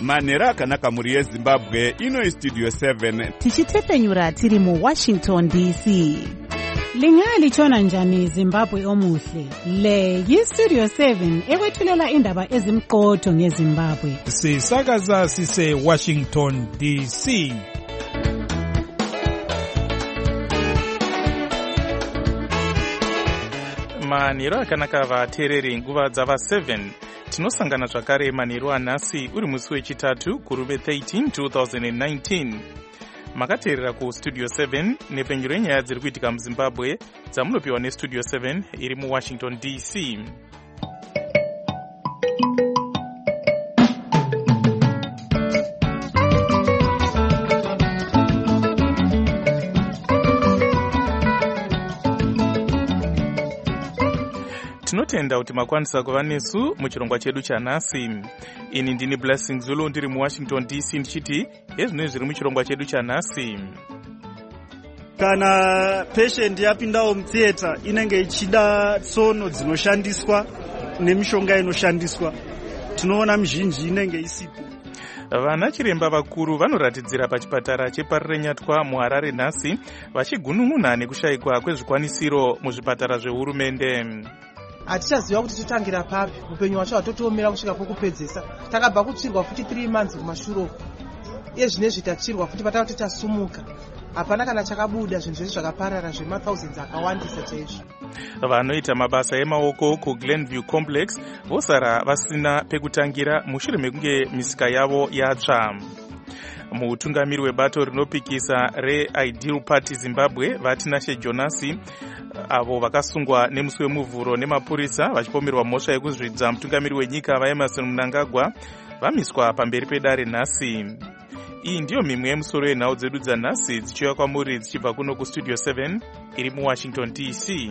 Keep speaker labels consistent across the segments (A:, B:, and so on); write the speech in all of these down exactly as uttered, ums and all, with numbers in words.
A: manhero akanaka mhuri yezimbabwe. Ino istudio seven
B: tichitepenyura tiri muwashington D C.
C: Lingalitshona njani Zimbabwe omuhle? Le yistudio seven ekwethulela indaba ezimqotho ngeZimbabwe.
D: Sisakaza sise Washington D C.
E: Manhero akanaka vateereri nguva dzava seven. Tinosangana zvakare manhero anhasi uri musi wechitatu kuruve thirteen twenty nineteen. Makateerera ku studio seven nepenyuro yenyaya dziri kuitika muZimbabwe dzamunopiwa nestudio seven iri muWashington D C. Tinotenda kuti makwanisa kuva nesu muchirongwa chedu chanhasi. Ini ndini Blessing Zulu ndiri muWashington D C ndichiti ezvinenge zviri muchirongwa chedu chanhasi.
F: Kana patient yapindawo mutheater inenge ichida tsono dzinoshandiswa nemishonga inoshandiswa, tinoona mizhinji inenge isipo.
E: Vana chiremba vakuru vanoratidzira pachipatara cheParirenyatwa muHarare nhasi vachigunun'una nekushayikwa kwezvikwanisiro muzvipatara zvehurumende.
G: Hatichaziva kuti totangira papi, upenyu hwacho hatotoomera kusvika kwekupedzisa. Takabva kutsvirwa futi three months kumashure. Iye zvinezvi tatsvirwa futi patava kuti tasumuka. Hapana kana chakabuda, zvinhu zvese zvakaparara zvema thousands akawandisa chaizvo.
E: Vanoita mabasa emaoko kuGlenview Complex vosara vasina pekutangira mushure mekunge misika yavo yatsva. Mutungamiri webato rinopikisa reIdeal Party Zimbabwe Vatinashe Jonasi avo vakasungwa nemusi wemuvhuro nemapurisa vachipomerwa mhosva yekuzvidza mutungamiri wenyika vaEmerson Mnangagwa vamiswa pamberi pedare nhasi. Iyi ndiyo mimwe yemusoro yenhau dzedu dzanhasi dzichiuya kwamuri dzichibva kuno kustudio seven iri muWashington D C.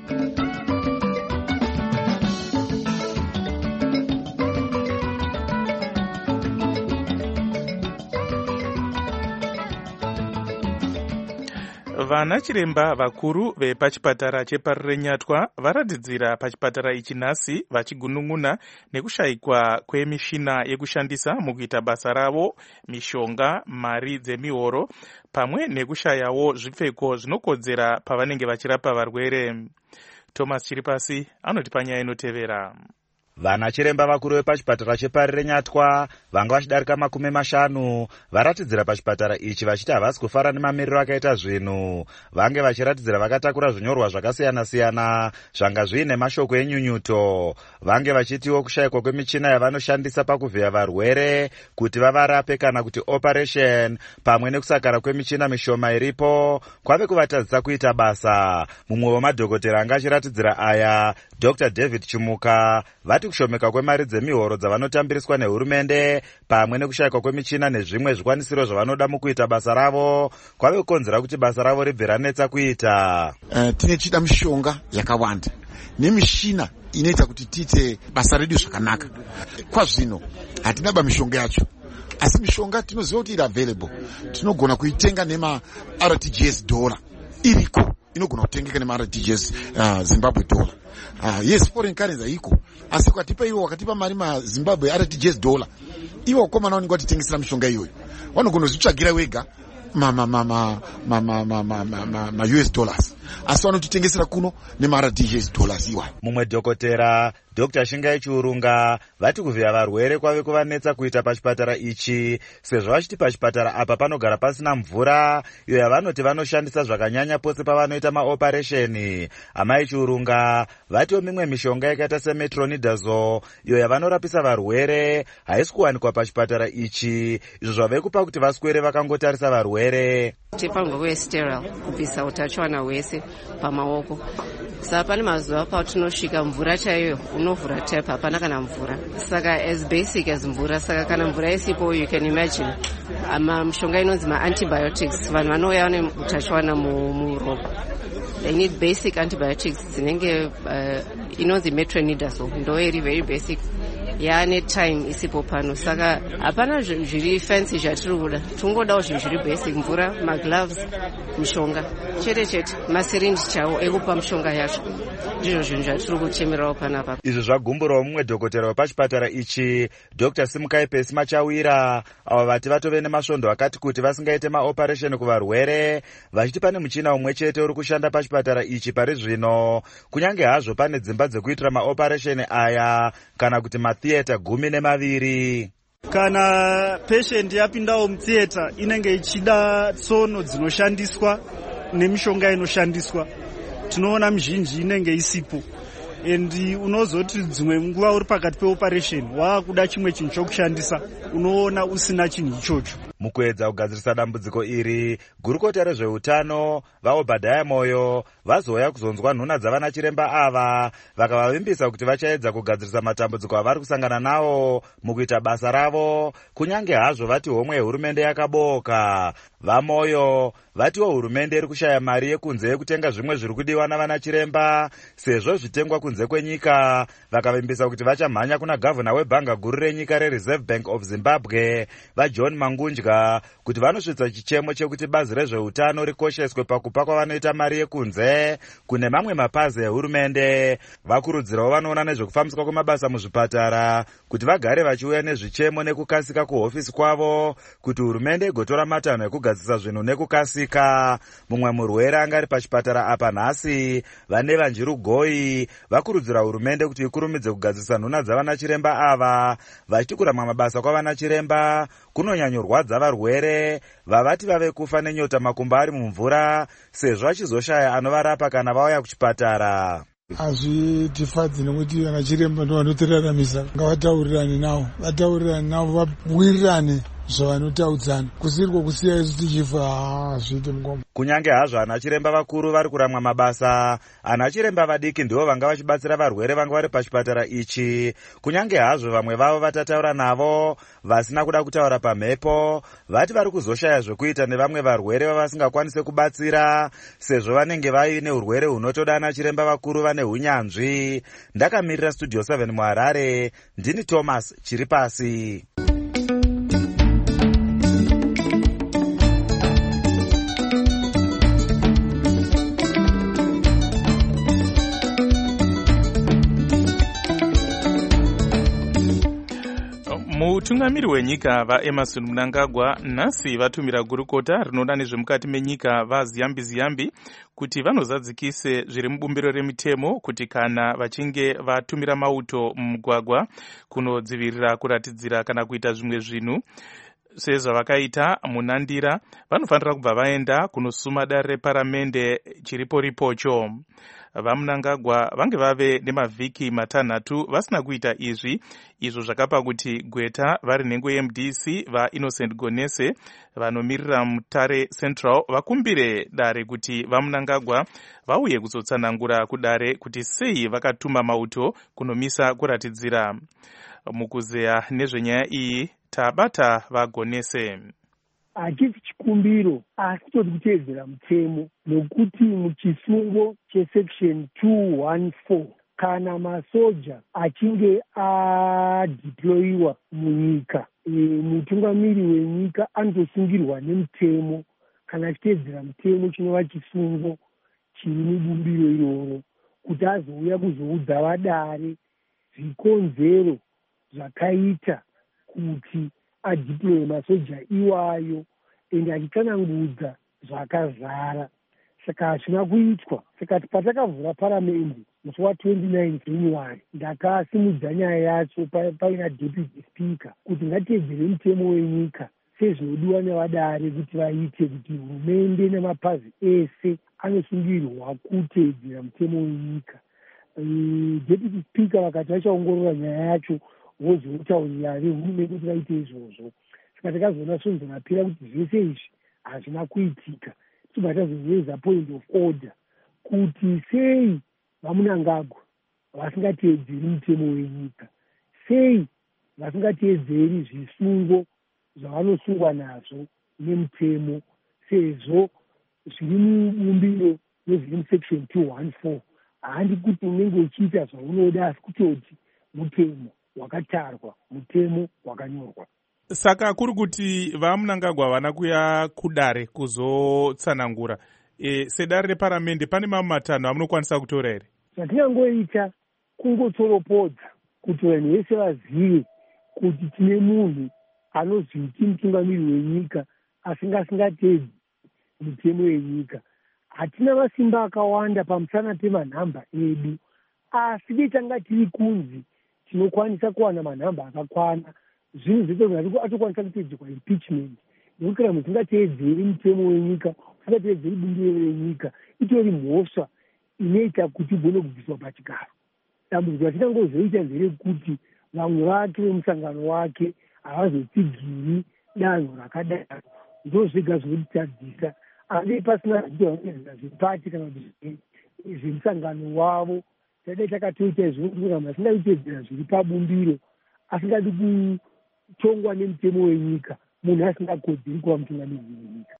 E: Vana chiremba vakuru vepachipatara cheParirenyatwa varatidzira pachipatara ichi nhasi vachigunun'una nekushayikwa kwemishina yekushandisa mukuita basa ravo, mishonga, mari dzemihoro, pamwe nekushayawo zvipfeko zvinokodzera pavanenge vachirapa varwere. Thomas Chiripasi anoti panyaya inotevera.
H: Vana chiremba vakuru vepachipatara cheParirenyatwa vanga vachidarika makumi mashanu varatidzira pachipatara ichi vachiti havasi kufara nemamiriro akaita zvinhu. Vange vachiratidzira vakatakura zvinyorwa zvakasiyana-siyana zvanga zviine mashoko enyunyuto. Vange vachitiwo kushayikwa kwemichina yavanoshandisa pakuvhiya varwere kuti vavarape kana kuti operation, pamwe nekusakara kwemichina mishoma iripo kwave kuvatadzisa kuita basa. Mumwe wemadhokotera anga achiratidzira aya, Doctor David Chimuka, vati kushomeka kwemari dzemihoro dzavanotambiriswa nehurumende pamwe nekushayikwa kwemichina nezvimwe zvikwanisiro zvavanoda mukuita basa ravo kwave kukonzera kuti basa ravo ribve ranetsa kuita.
I: Uh, tine chida mishonga yakawanda nemishina inoita kuti tiite basa redu zvakanaka. Kwa zvino hatina ba mishonga yacho, asi mishonga tinoziva kuti iri available. Tinogona kuitenga nema R T G S dollar iriko, inogona kutengeka nema R T G S uh, Zimbabwe dollar. Uh, yes, foreign currency iko, asi kwatipa iwo wakatipa mari ma Zimbabwe R T G S dollar, iwo komana wani kwatitengisira mishonga iyoyo wanogona kuzvitsvagira wega ma ma ma ma ma ma ma ma ma ma U S dollars, asi wanotitengesera kuno nema R T G S dollars iwa.
H: Mumwe dhokotera Doctor Shingai Chiurunga vati kuvhiya varwere kwave kuvanetsa kuita pachipatara ichi sezvo vachiti pachipatara apa panogara pasina mvura iyo yavanoti vanoshandisa zvakanyanya pose pavanoita maoperesheni. Amai Chiurunga vatiwo mimwe mishonga yakaita semetronidazole iyo yavanorapisa varwere haisi kuwanikwa pachipatara ichi, izvo zvave kupa kuti vaswere vakangotarisa varwere.
J: Tipango kwe sterile kubvisa utachiwana hwese pamaoko. Saka pane mazuva patinosvika mvura chaiyo unovhura tap hapana kana mvura. Saka as basic as mvura, saka kana mvura isipo you can imagine ama mishonga inonzi ma antibiotics vanhu vanouya vane utachiwana muropa. They need basic antibiotics dzinenge uh, inonzi metronidazole ndo iri very basic yaane time isipo pano. Saka hapana zviri fancy zvatiri kuda, tingodawo zvinhu zviri basic, mvura, magloves, mishonga chete chete, masirinji chawo ekupa mishonga yacho. Ndizvo zvinhu zvatiri kuchemerawo panapa.
H: Izvi zvagumburawo mumwe dhokotera wepachipatara ichi, Dr Simukai Pesi Machawira, avo vati vatove nemasvondo akati kuti vasingaite maoperation kuvarwere, vachiti pane muchina umwe chete uri kushanda pachipatara ichi pari zvino, kunyange hazvo pane dzimba dzekuitira maoperation aya kana kuti matheatre gumi nemaviri.
F: Kana patient yapindawo mutheatre inenge ichida tsono dzinoshandiswa nemishonga inoshandiswa, tinoona mizhinji inenge isipo, and unozoti dzimwe nguva uri pakati peoperation waakuda chimwe chinhu chokushandisa, unoona usina chinhu ichocho.
H: Mukuedza kugadzirisa dambudziko iri, gurukota rezveutano vaObhadhaya Moyo vazouya kuzonzwa nhuna dzavana chiremba ava, vakavavimbisa kuti vachaedza kugadzirisa matambudziko avari kusangana nawo mukuita basa ravo, kunyange hazvo vati homwe yehurumende yakaboka. VaMoyo vatiwo hurumende iri kushaya mari yekunze yekutenga zvimwe zviri kudiwa navana chiremba sezvo zvitengwa kunze kwenyika, vakavimbisa kuti vachamhanya kuna gavhuna webhanga guru renyika reReserve Bank of Zimbabwe vaJohn Mangunja kuti vanosvitsa chichemo chekuti bazi rezveutano rikosheswe pakupa kwavanoita mari yekunze kune mamwe mapazi ehurumende. Vakurudzirawo vanoona nezvekufambiswa kwemabasa muzvipatara kuti vagare vachiuya nezvichemo nekukasika kuhofisi kwavo kuti hurumende igotora matanho ekugadzirisa zvinhu nekukasika. Mumwe murwere angari pachipatara apa nhasi, vane vanjirugoi vakurudzira hurumende kuti ikurumidze kugadzirisa nhuna dzavana chiremba ava, vachiti kuramba mabasa kwavana chiremba kunonyanyorwadza varwere vavati vave kufa nenyota makumba ari mumvura sezvo achizoshaya anovarapa kana vauya kuchipatara.
K: Hazvitifadzi nekuti vana chiremba ndovanotoraramisa, ngavataurirane navo, vataurirane navo, vawirirane zvavanotaudzana, kusiriko kusiya isu tichifa hazviite mungoma.
H: Kunyange hazvo ana chiremba vakuru vari kuramwa mabasa, ana chiremba vadiki ndivo vanga vachibatsira varwere vanga vari pachipatara ichi. Kunyange hazvo vamwe vavo vatataura navo vasina kuda kutaura pamhepo, vati vari kuzoshaya zvekuita nevamwe varwere vavasingakwanise kubatsira sezvo vanenge vaine urwere hunotoda ana chiremba vakuru vane hunyanzvi. Ndakamirira Studio seven muHarare, ndini Thomas Chiripasi.
E: Mutungamiri wenyika vaEmerson Mnangagwa nhasi vatumira gurukota rinoona nezvemukati menyika vaZiyambi Ziyambi kuti vanozadzikise zviri mubumbiro remitemo kuti kana vachinge vatumira mauto mumugwagwa kunodzivirira kuratidzira kana kuita zvimwe zvinhu sezvavakaita munandira, vanofanira kubva vaenda kunosuma dare reparamende chiripo ripocho. VaMnangagwa vange vave nemavhiki matanhatu vasina kuita izvi, izvo zvakapa kuti Gweta vari nhengo yeM D C vaInnocent Gonese vanomirira Mutare Central vakumbire dare kuti vaMnangagwa vauye kuzotsanangura kudare kuti sei vakatuma mauto kunomisa kuratidzira. Mukuzeya nezvenyaya iyi tabata vaGonese.
L: Hachisi chikumbiro asi toti kuteedzera mutemo, nokuti muchisungo chesection two one four kana masoja achinge adeployiwa munyika, e, mutungamiri wenyika anotosungirwa nemutemo kana achiteedzera mutemo chinova chisungo chiri mubumbiro iroro, kuti azouya kuzoudza vadare zvikonzero zvakaita kuti adeploye masoja iwayo ende achitsanangudza zvakazara. Saka hazvina kuitwa. Saka patakavhura paramende musi wa29 January ndakasimudza nyaya yacho paina deputy speaker kuti ngatiedzere mutemo wenyika sezvinodiwa nevadare kuti vaite, kuti hurumende nemapazi ese anosungirwa kuteedzera mutemo wenyika. Deputy speaker vakati vachaongorora nyaya yacho vozotaurira vehurumende kuti vaite izvozvo. Saka takazoona svonzo rapera kuti zvese izvi hazvina kuitika, tibva tazozeza point of order kuti sei vaMnangagwa vasingateedzeri mutemo wenyika, sei vasingateedzeri zvisungo zvavanosungwa nazvo nemutemo, sezvo zviri mubumbiro nezviri musection two one four. Handi kuti unenge uchiita zvaunoda asi kutoti mutemo. wakatarwa, mutemo wakanyorwa.
E: Saka kuri kuti vaMnangagwa havana kuya kudare kuzotsanangura. E, sedare reparamende pane mamwe matanho amunokwanisa kutora here?
L: Zvatingangoita kungotoropodza kuti vanhu vese vazive kuti tine munhu anozviti mutungamiri wenyika asingasingatedzi mitemo yenyika. Hatina masimba akawanda pamusana pemanhamba edu, asi detanga tiri kunzi tinokwanisa kuwana manhamba akakwana. Zvinhu zvese atokwanisa kutedzerwa impeachment, nekuti kana munhu tingateedzeri mutemo wenyika, tingateedzeri bumbiro renyika, itori mhosva inoita kuti igone kubviswa pachigaro. Dambudziko ratinangozoita nderekuti vamwe vake vemusangano wake havazotsigiri danho rakadaro. Ndo zvega zvinotitadzisa, asi pasina zvidoanezera zvepati kana kuti zvemusangano wavo. Tadai takatoita izvozvo kuti kana asingazvitedzera zviri pabumbiro, asingadi kutongwa nemutemo wenyika, munhu asingakodzeri kuva mutungamiri wenyika.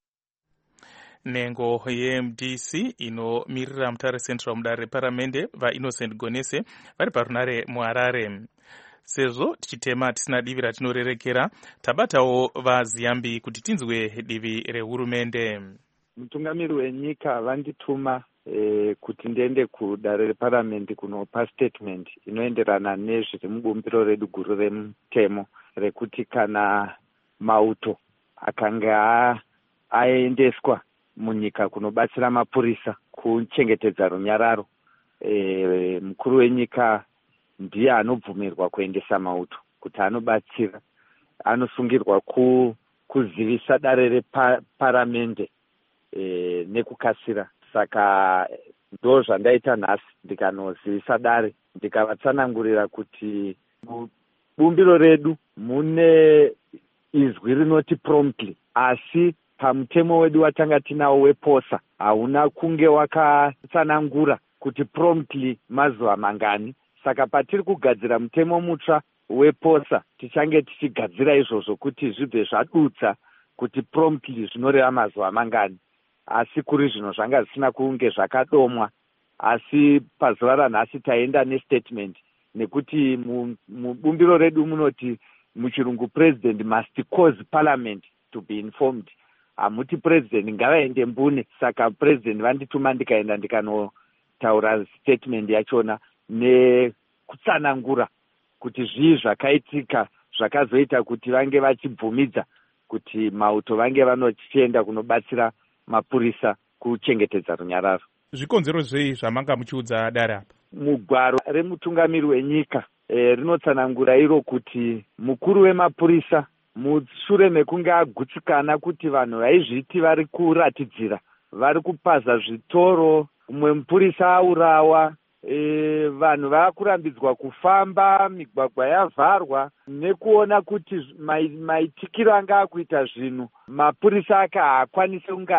E: Nhengo ye-M D C inomirira Mutare Central mudare reparamende vaInnocent Gonese vari parunare muHarare. Sezvo tichitema tisina divi ratinorerekera, tabatawo vaZiyambi kuti tinzwe divi rehurumende.
M: Mutungamiri wenyika vandituma e, kuti ndiende kudare reparamende kunopa statement inoenderana nezviri mubumbiro redu guru remutemo rekuti kana mauto akanga aendeswa munyika kunobatsira mapurisa kuchengetedza runyararo, e, mukuru wenyika ndiye anobvumirwa kuendesa mauto kuti anobatsira, anosungirwa ku, kuzivisa dare reparamende e, nekukasira. Saka ndo zvandaita nhasi, ndikanozivisa dare ndikavatsanangurira kuti bumbiro redu mune izwi rinoti promptly, asi pamutemo wedu watanga tinawo weposa hauna kunge wakatsanangura kuti promptly mazuva mangani. Saka patiri kugadzira mutemo mutsva weposa tichange tichigadzira izvozvo kuti zvibve zvadutsa kuti promptly zvinoreva mazuva mangani, asi kuri zvino zvanga zvisina kunge zvakadomwa. Asi pazuva ranhasi taenda nestatement nekuti mubumbiro redu munoti muchirungu president must cause parliament to be informed. Hamuti president ngavaende mbune. Saka president vandituma ndikaenda ndikanotaura statement yachona nekutsanangura kuti zvii zvakaitika zvakazoita kuti vange vachibvumidza kuti mauto vange vanochienda kunobatsira mapurisa kuchengetedza runyararo.
E: Zvikonzero zvei zvamanga muchiudza dare apa?
M: Mugwaro remutungamiri wenyika e, rinotsanangura iro kuti mukuru wemapurisa mushure mekunge agutsikana kuti vanhu vaizviti vari kuratidzira, vari kupaza zvitoro, umwe mupurisa aurawa, e, vanhu vakurambidzwa kufamba, migwagwa yavharwa, nekuona kuti maitikiro anga akuita zvinhu mapurisa ake haakwanisi kunge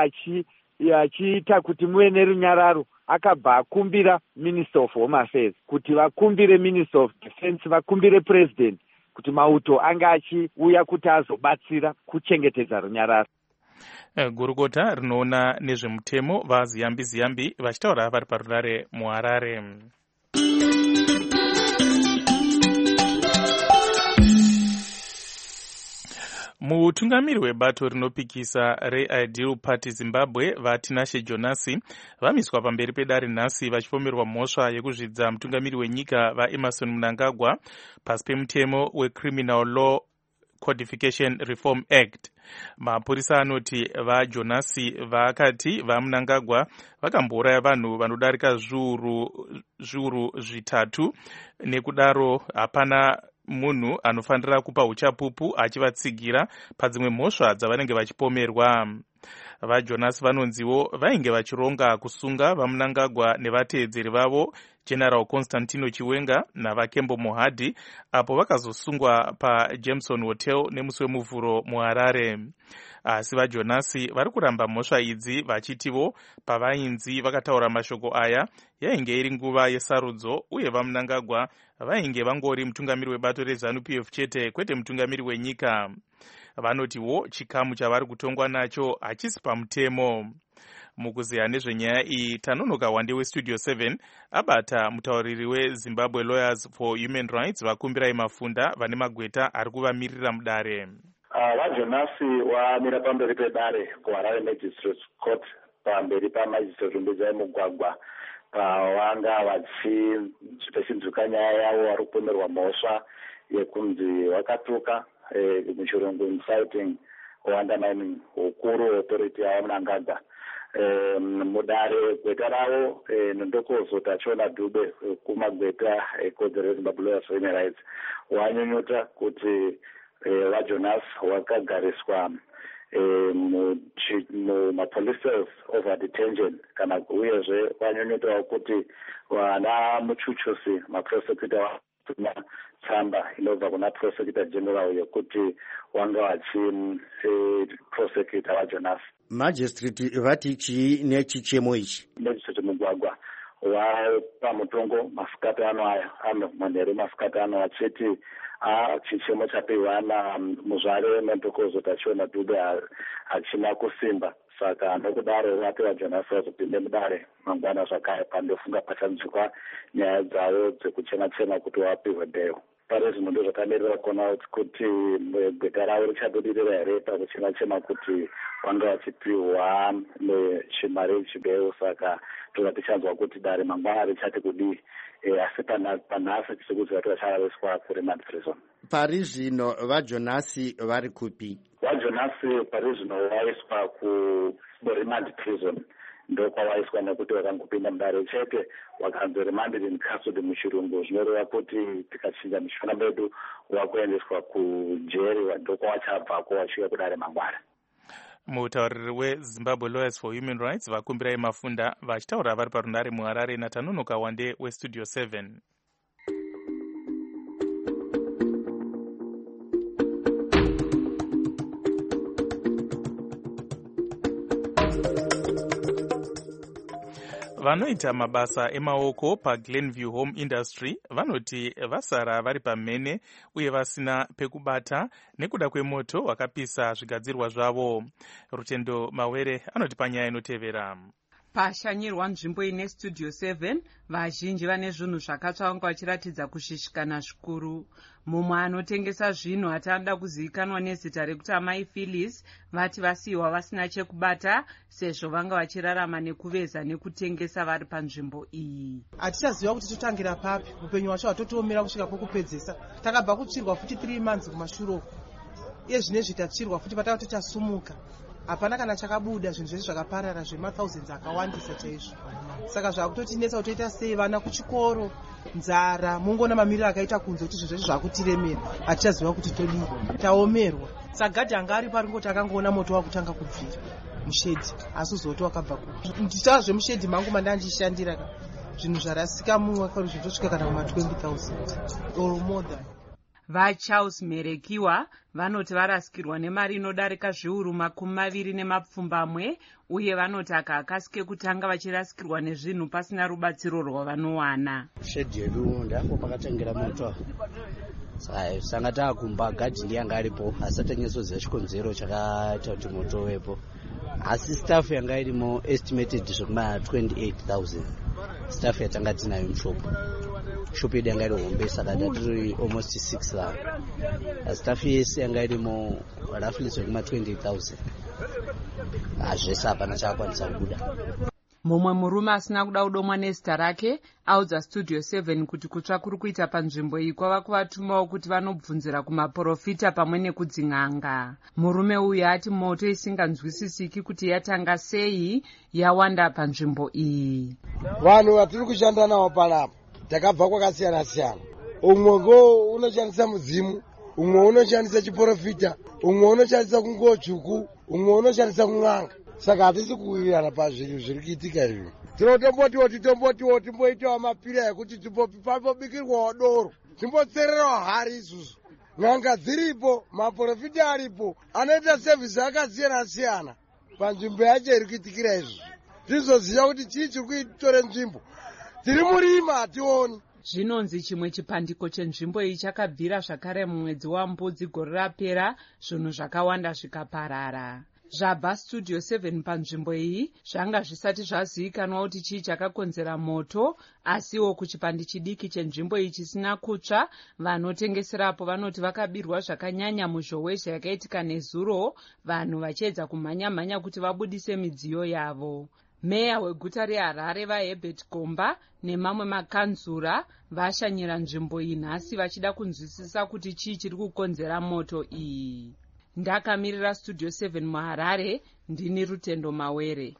M: achiita kuti muve nerunyararo, akabva akumbira Minister of Home Affairs kuti vakumbire Minister of Defense, vakumbire President kuti mauto anga achiuya kuti azobatsira kuchengetedza runyararo.
E: Gurukota rinoona nezvemutemo vaZiyambi Ziyambi vachitaura vari parunare muHarare. Mutungamiri webato rinopikisa reIdeal Party Zimbabwe vaTinashe Jonasi vamiswa pamberi pedare nhasi vachipomerwa mhosva yekuzvidza mutungamiri wenyika vaEmmerson Mnangagwa pasi pemutemo weCriminal Law Codification Reform Act. Mapurisa anoti vaJonasi vakati vaMnangagwa vakambouraya vanhu vanodarika zviuru zviuru zvitatu, nekudaro hapana munhu anofanira kupa uchapupu achivatsigira padzimwe mhosva dzavanenge vachipomerwa. VaJonasi vanonziwo vainge vachironga kusunga vaMnangagwa nevateedzeri vavo General Constantino Chiwenga navaKembo Mohadi, apo vakazosungwa paJameson Hotel nemusi wemuvhuro muHarare. Asi vaJonasi vari kuramba mhosva idzi vachitivo pavainzi vakataura mashoko aya yainge iri nguva yesarudzo, uye vaMnangagwa vainge vangori mutungamiri webato reZANU P F chete, kwete mutungamiri wenyika. Vanotiwo chikamu chavari kutongwa nacho hachisi pamutemo. Mukuziya nezvenyaya iyi Tanonoka Wande weStudio seven abata mutauriri weZimbabwe Lawyers for Human Rights vakumbirai Mafunda vane magweta ari kuvamirira mudare.
N: vajonasi wamira pamberi pedare kuHarare Magistrates Court pamberi pamajistrate mbudzi emugwagwa pavanga vachipechinzuka nyaya yavo vari kupomerwa mhosva yekunzi wakatuka muchirungu inciting undermining hukuru authority yavo Mnangagwa. Mudare gweta ravo nondokozo Tachona Dube kumagweta ekodzero yeZimbabwe Lawyers for Human Rights wanyunyuta kuti vajonas wakagariswa mumapolice cells over detention kana uyezve vanyunyutawo kuti vana muchuchusi maprosecutor vatuma tsamba inobva kuna prosecutor general yekuti wanga vachiprosecute vajonas.
O: Magistrate vati chii nechichemo ichi?
N: Magistrate mugwagwa wapamutongo masikati ano aya ano manheru masikati ano achiti chichemo chapiwa namuzvare mentokozo Tachona Dube hachina kusimba, saka nokudaro vati vajonas vazopinde mudare mangwana zvakare pandofunga pachanzwikwa nyaya dzavo dzekuchema-chema kuti vapiwe bheil. Pari zvino ndo zvakamirira kuona kuti gweta ravo richabudirira here pakuchema-chema kuti vanga vachipiwa nechimari chibheil, saka toda tichanzwa kuti dare mangwana richati kudii. Asi panhasi tichikuziva kuti vacharariswa kuremand prison.
O: Pari zvino vajonasi vari kupi?
N: Vajonasi pari zvino vaiswa kuremand prison, ndokwavaiswa nekuti vakangopinda mudare chete vakanzi remanded in custody muchirungu, zvinoreva kuti tikachinja mishona medu wakuendeswa kujeri ndokwavachabvako vachika kudare mangwana.
E: Mutauriri weZimbabwe Lawyers for Human Rights vakumbirai Mafunda vachitaura vari parunare muHarare naTanonoka Wande weStudio seven. Vanoita mabasa emaoko paGlenview Home Industry vanoti vasara vari pamhene uye vasina pekubata nekuda kwemoto wakapisa zvigadzirwa zvavo. Rutendo Mawere anoti panyaya inotevera.
P: Pashanyirwa nzvimbo ine Studio seven, vazhinji vane zvinhu zvakatsva vanga vachiratidza kushishikana zvikuru. Mumwe anotengesa zvinhu atanoda kuzivikanwa nezita rekuti amai Phyllis vati vasiyiwa vasina chekubata sezvo vanga vachirarama nekuveza nekutengesa vari panzvimbo iyi.
G: Hatichaziva kuti totangira papi, upenyu hwacho hwatotoomera kusvika pokupedzesa. Takabva kutsvirwa futi three months kumashure. Iye zvinezvi tatsvirwa futi patava tichasumuka. Hapana kana chakabuda, zvinhu zvese zvakaparara zvemathousands akawandisa chaizvo. Saka zvakutotinetsa kuti toita sei, vana kuchikoro, nzara, mungoona mamiriro akaita kunze kuti zvinhu zvese zvakutiremera. Hatichaziva kuti todii, taomerwa. Sagadhi anga ari pari ngoti akangoona moto wakutanga kubvira mushedhi, asi uzoti wakabva kupi. Ndichitaura zvemushedhi mangu manda ndichishandira zvinhu zvarasika mumwe kwari zvitosvika kana kuma twenty thousand or more than.
P: VaCharles Merekiwa vanoti varasikirwa nemari inodarika zviuru makumi maviri nemapfumbamwe uye vanoti aka akasike kutanga vachirasikirwa nezvinhu pasina rubatsiro rwavanowana.
O: Shedhi yedu ndako pakatangira moto. Sanga taakumba gadhi yanga aripo asi atanyasoziva chikonzero chakaita kuti moto wepo. Asi staff yanga irimo estimated zvekuma twenty-eight thousand. Staff yatanga tinayo mushopu. Shopu yedu yanga iri hombe saka tatiri almost six thousand. Staff yese yanga irimo roughly zvekuma twenty thousand. Zvese hapana chakakwanisa kubuda.
P: Mumwe murume asina kuda kudomwa nezita rake audza Studio seven kuti kutsva kuri kuita panzvimbo iyi kwava kuvatumawo kuti vanobvunzira kumaprofita pamwe nekudzin'anga. Murume uyu ati moto isinganzwisisiki kuti yatanga sei yawanda panzvimbo iyi.
Q: Vanhu vatiri kushanda navo panapa takabva kwakasiyana siyana. Umwe ngo unoshandisa mudzimu, umwe unoshandisa chiprofita, umwe unoshandisa kungotsvuku, umwe unoshandisa kun'anga. Saka hatisi kuwirirana pazvinhu zviri kuitika izvi. Tinotombotiwo titombotiwo timboitawo mapira ekuti pambobikirwawo doro, timbotsererawo hari isusu. N'anga dziripo, maprofita aripo, anoita sevhisi akasiyana siyana panzvimbo yacho iri kuitikira izvi. Tizoziva kuti chii chiri kuitore nzvimbo. Tiri murima hationi.
P: Zvinonzi chimwe chipandiko chenzvimbo iyi chakabvira zvakare mumwedzi waMbudzi gore rapera, zvinhu zvakawanda zvikaparara. zvabva studio seven panzvimbo iyi zvanga zvisati zvazivikanwa kuti chii chakakonzera moto, asiwo kuchipandi chidiki chenzvimbo iyi chisina kutsva, vanotengeserapo vanoti vakabirwa zvakanyanya muzhowezha yakaitika nezuro, vanhu vachiedza kumhanya-mhanya kuti vabudise midziyo yavo. Meya weguta reHarare vaHerbert Gomba nemamwe makanzura vashanyira nzvimbo iyi nhasi vachida kunzwisisa kuti chii chiri kukonzera moto iyi. Ndakamirira studio seven muHarare, ndini Rutendo Mawere.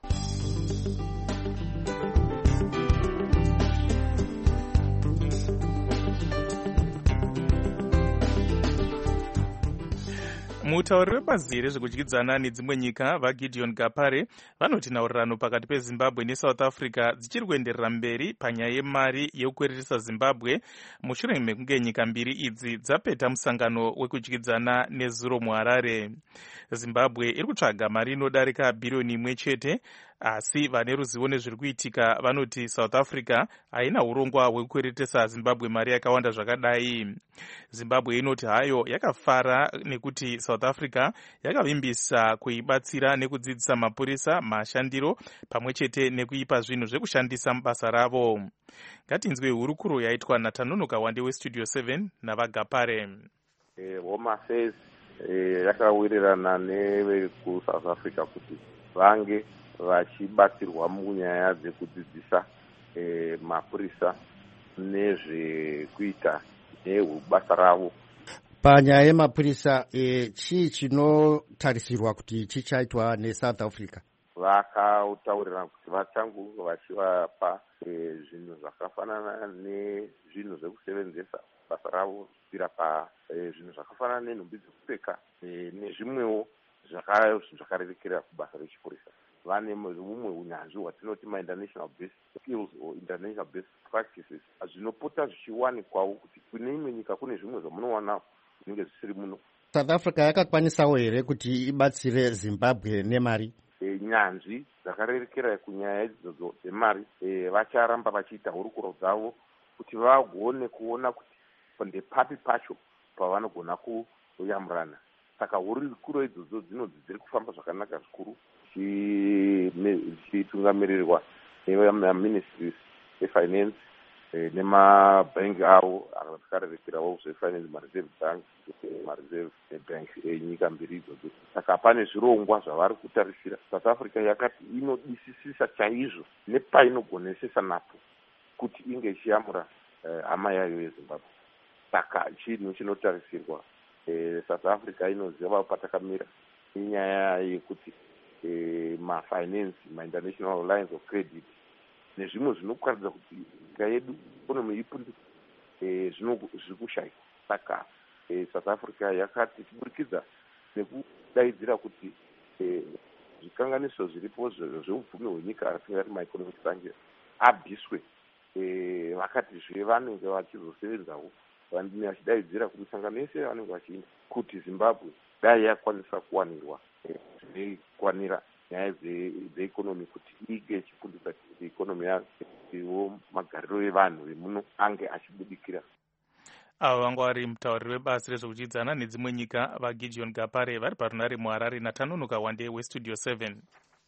E: mutauri webazi rezvekudyidzana nedzimwe nyika vaGideon Gapare vanoti nhaurirano pakati peZimbabwe neSouth Africa dzichiri kuenderera mberi panyaya yemari yekukweretesa Zimbabwe mushure mekunge nyika mbiri idzi dzapeta musangano wekudyidzana nezuro muHarare. Zimbabwe iri kutsvaga mari inodarika bhiriyoni imwe chete, asi vane ruzivo nezviri kuitika vanoti South Africa haina urongwa hwekukweretesa Zimbabwe mari yakawanda zvakadai. Zimbabwe inoti hayo yakafara nekuti South Africa yakavimbisa kuibatsira nekudzidzisa mapurisa mashandiro pamwe chete nekuipa zvinhu zvekushandisa mubasa ravo. Ngatinzwe hurukuro yaitwa naTanonoka Wande weStudio seven navaGapare.
R: Eh, Home Affairs eh, yakawirirana nevekuSouth Africa kuti vange vachibatsirwa munyaya dzekudzidzisa eh, mapurisa nezvekuita nebasa ravo.
S: Panyaya yemapurisa e, chii chinotarisirwa kuti chichaitwa neSouth Africa?
R: Vakataurira kuti vachangu vachivapa e, zvinhu zvakafanana nezvinhu zvekusevenzesa basa ravo kusvira pa e, zvinhu zvakafanana nenhumbi dzekupfeka e, nezvimwewo zvakarerekera kubasa rechipurisa. Vane humwe unyanzvi hwatinoti ma-international based skills or international based practices zvinopota zvichiwanikwawo kuti kune imwe nyika kune zvimwe zvamunowana zvinenge zvisiri muno.
S: South Africa yakakwanisawo here kuti ibatsire Zimbabwe nemari?
R: E, nyanzvi dzakarerekera kunyaya idzodzo dzemari e, vacharamba vachiita hurukuro dzavo kuti vagone kuona kuti ndepapi pacho pavanogona kuyamurana. Saka hurukuro idzodzo dzinodzi dziri kufamba zvakanaka zvikuru zvichitungamirirwa nemaministries efinance nemabhangi avo akarerekerawo zvefinance, mareserve bank, mareserve bank enyika mbiri idzodzo. Saka pane zvirongwa zvavari kutarisira. South Africa yakati inodisisisa chaizvo nepainogonesesa napo kuti inge ichiyamura hama yayo yeZimbabwe. Saka chinhu chinotarisirwa. South Africa inoziva patakamira inyaya yekuti E, ma-finance, ma-international lines of credit nezvimwe zvinokuratidza kuti nyika yedu ikonomi ipundi e, zviri kushaya. Saka e, South Africa yakati kuburikidza nekudaidzira kuti e, zvikanganiso zviripo zveupfumi hwenyika atingati ma-economic sanctions abviswe. E, vakati zve vanenge vachizosevenzawo vanenge vachidaidzira kumisangano yese vanenge vachiinda kuti Zimbabwe dai yakwanisa kuwanirwa zvinokwanira nyaya dzeikonomi kuti ige ichipundisa ikonomi yawo magariro evanhu vemuno ange achibudikira.
E: Ava vanga vari mutauriri webasi rezvekudyidzana nedzimwe nyika vaGideon Gapare vari parunare muHarare naTanonoka Wande weStudio seven.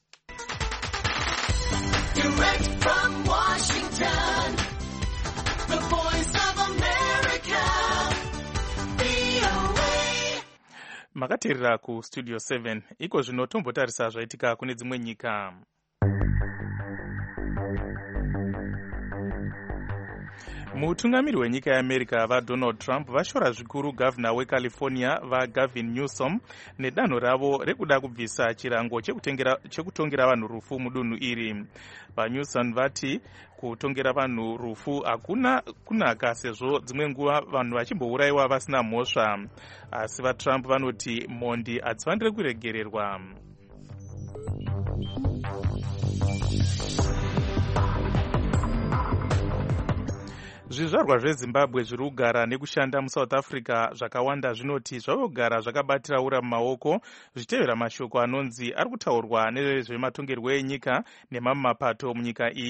E: Direct from Washington, the voice of America, V O A. Makateerera kuStudio seven. Iko zvino tombotarisa zvaitika kune dzimwe nyika. Mutungamiri wenyika yeAmerica vaDonald Trump vashora zvikuru gavana weCalifornia vaGavin Newsom nedanho ravo rekuda kubvisa chirango chekutongera vanhu rufu mudunhu iri. VaNewsom vati kutongera vanhu rufu hakuna kunaka sezvo dzimwe nguva vanhu vachimbourayiwa vasina mhosva. Asi vaTrump vanoti mhondi hadzifaniri kuregererwa. Zvizvarwa zveZimbabwe zviri kugara nekushanda muSouth Africa zvakawanda zvinoti zvavogara zvakabatira ura mumaoko zvichitevera mashoko anonzi ari kutaurwa nezvematongerwo enyika nemamwe mapato munyika iyi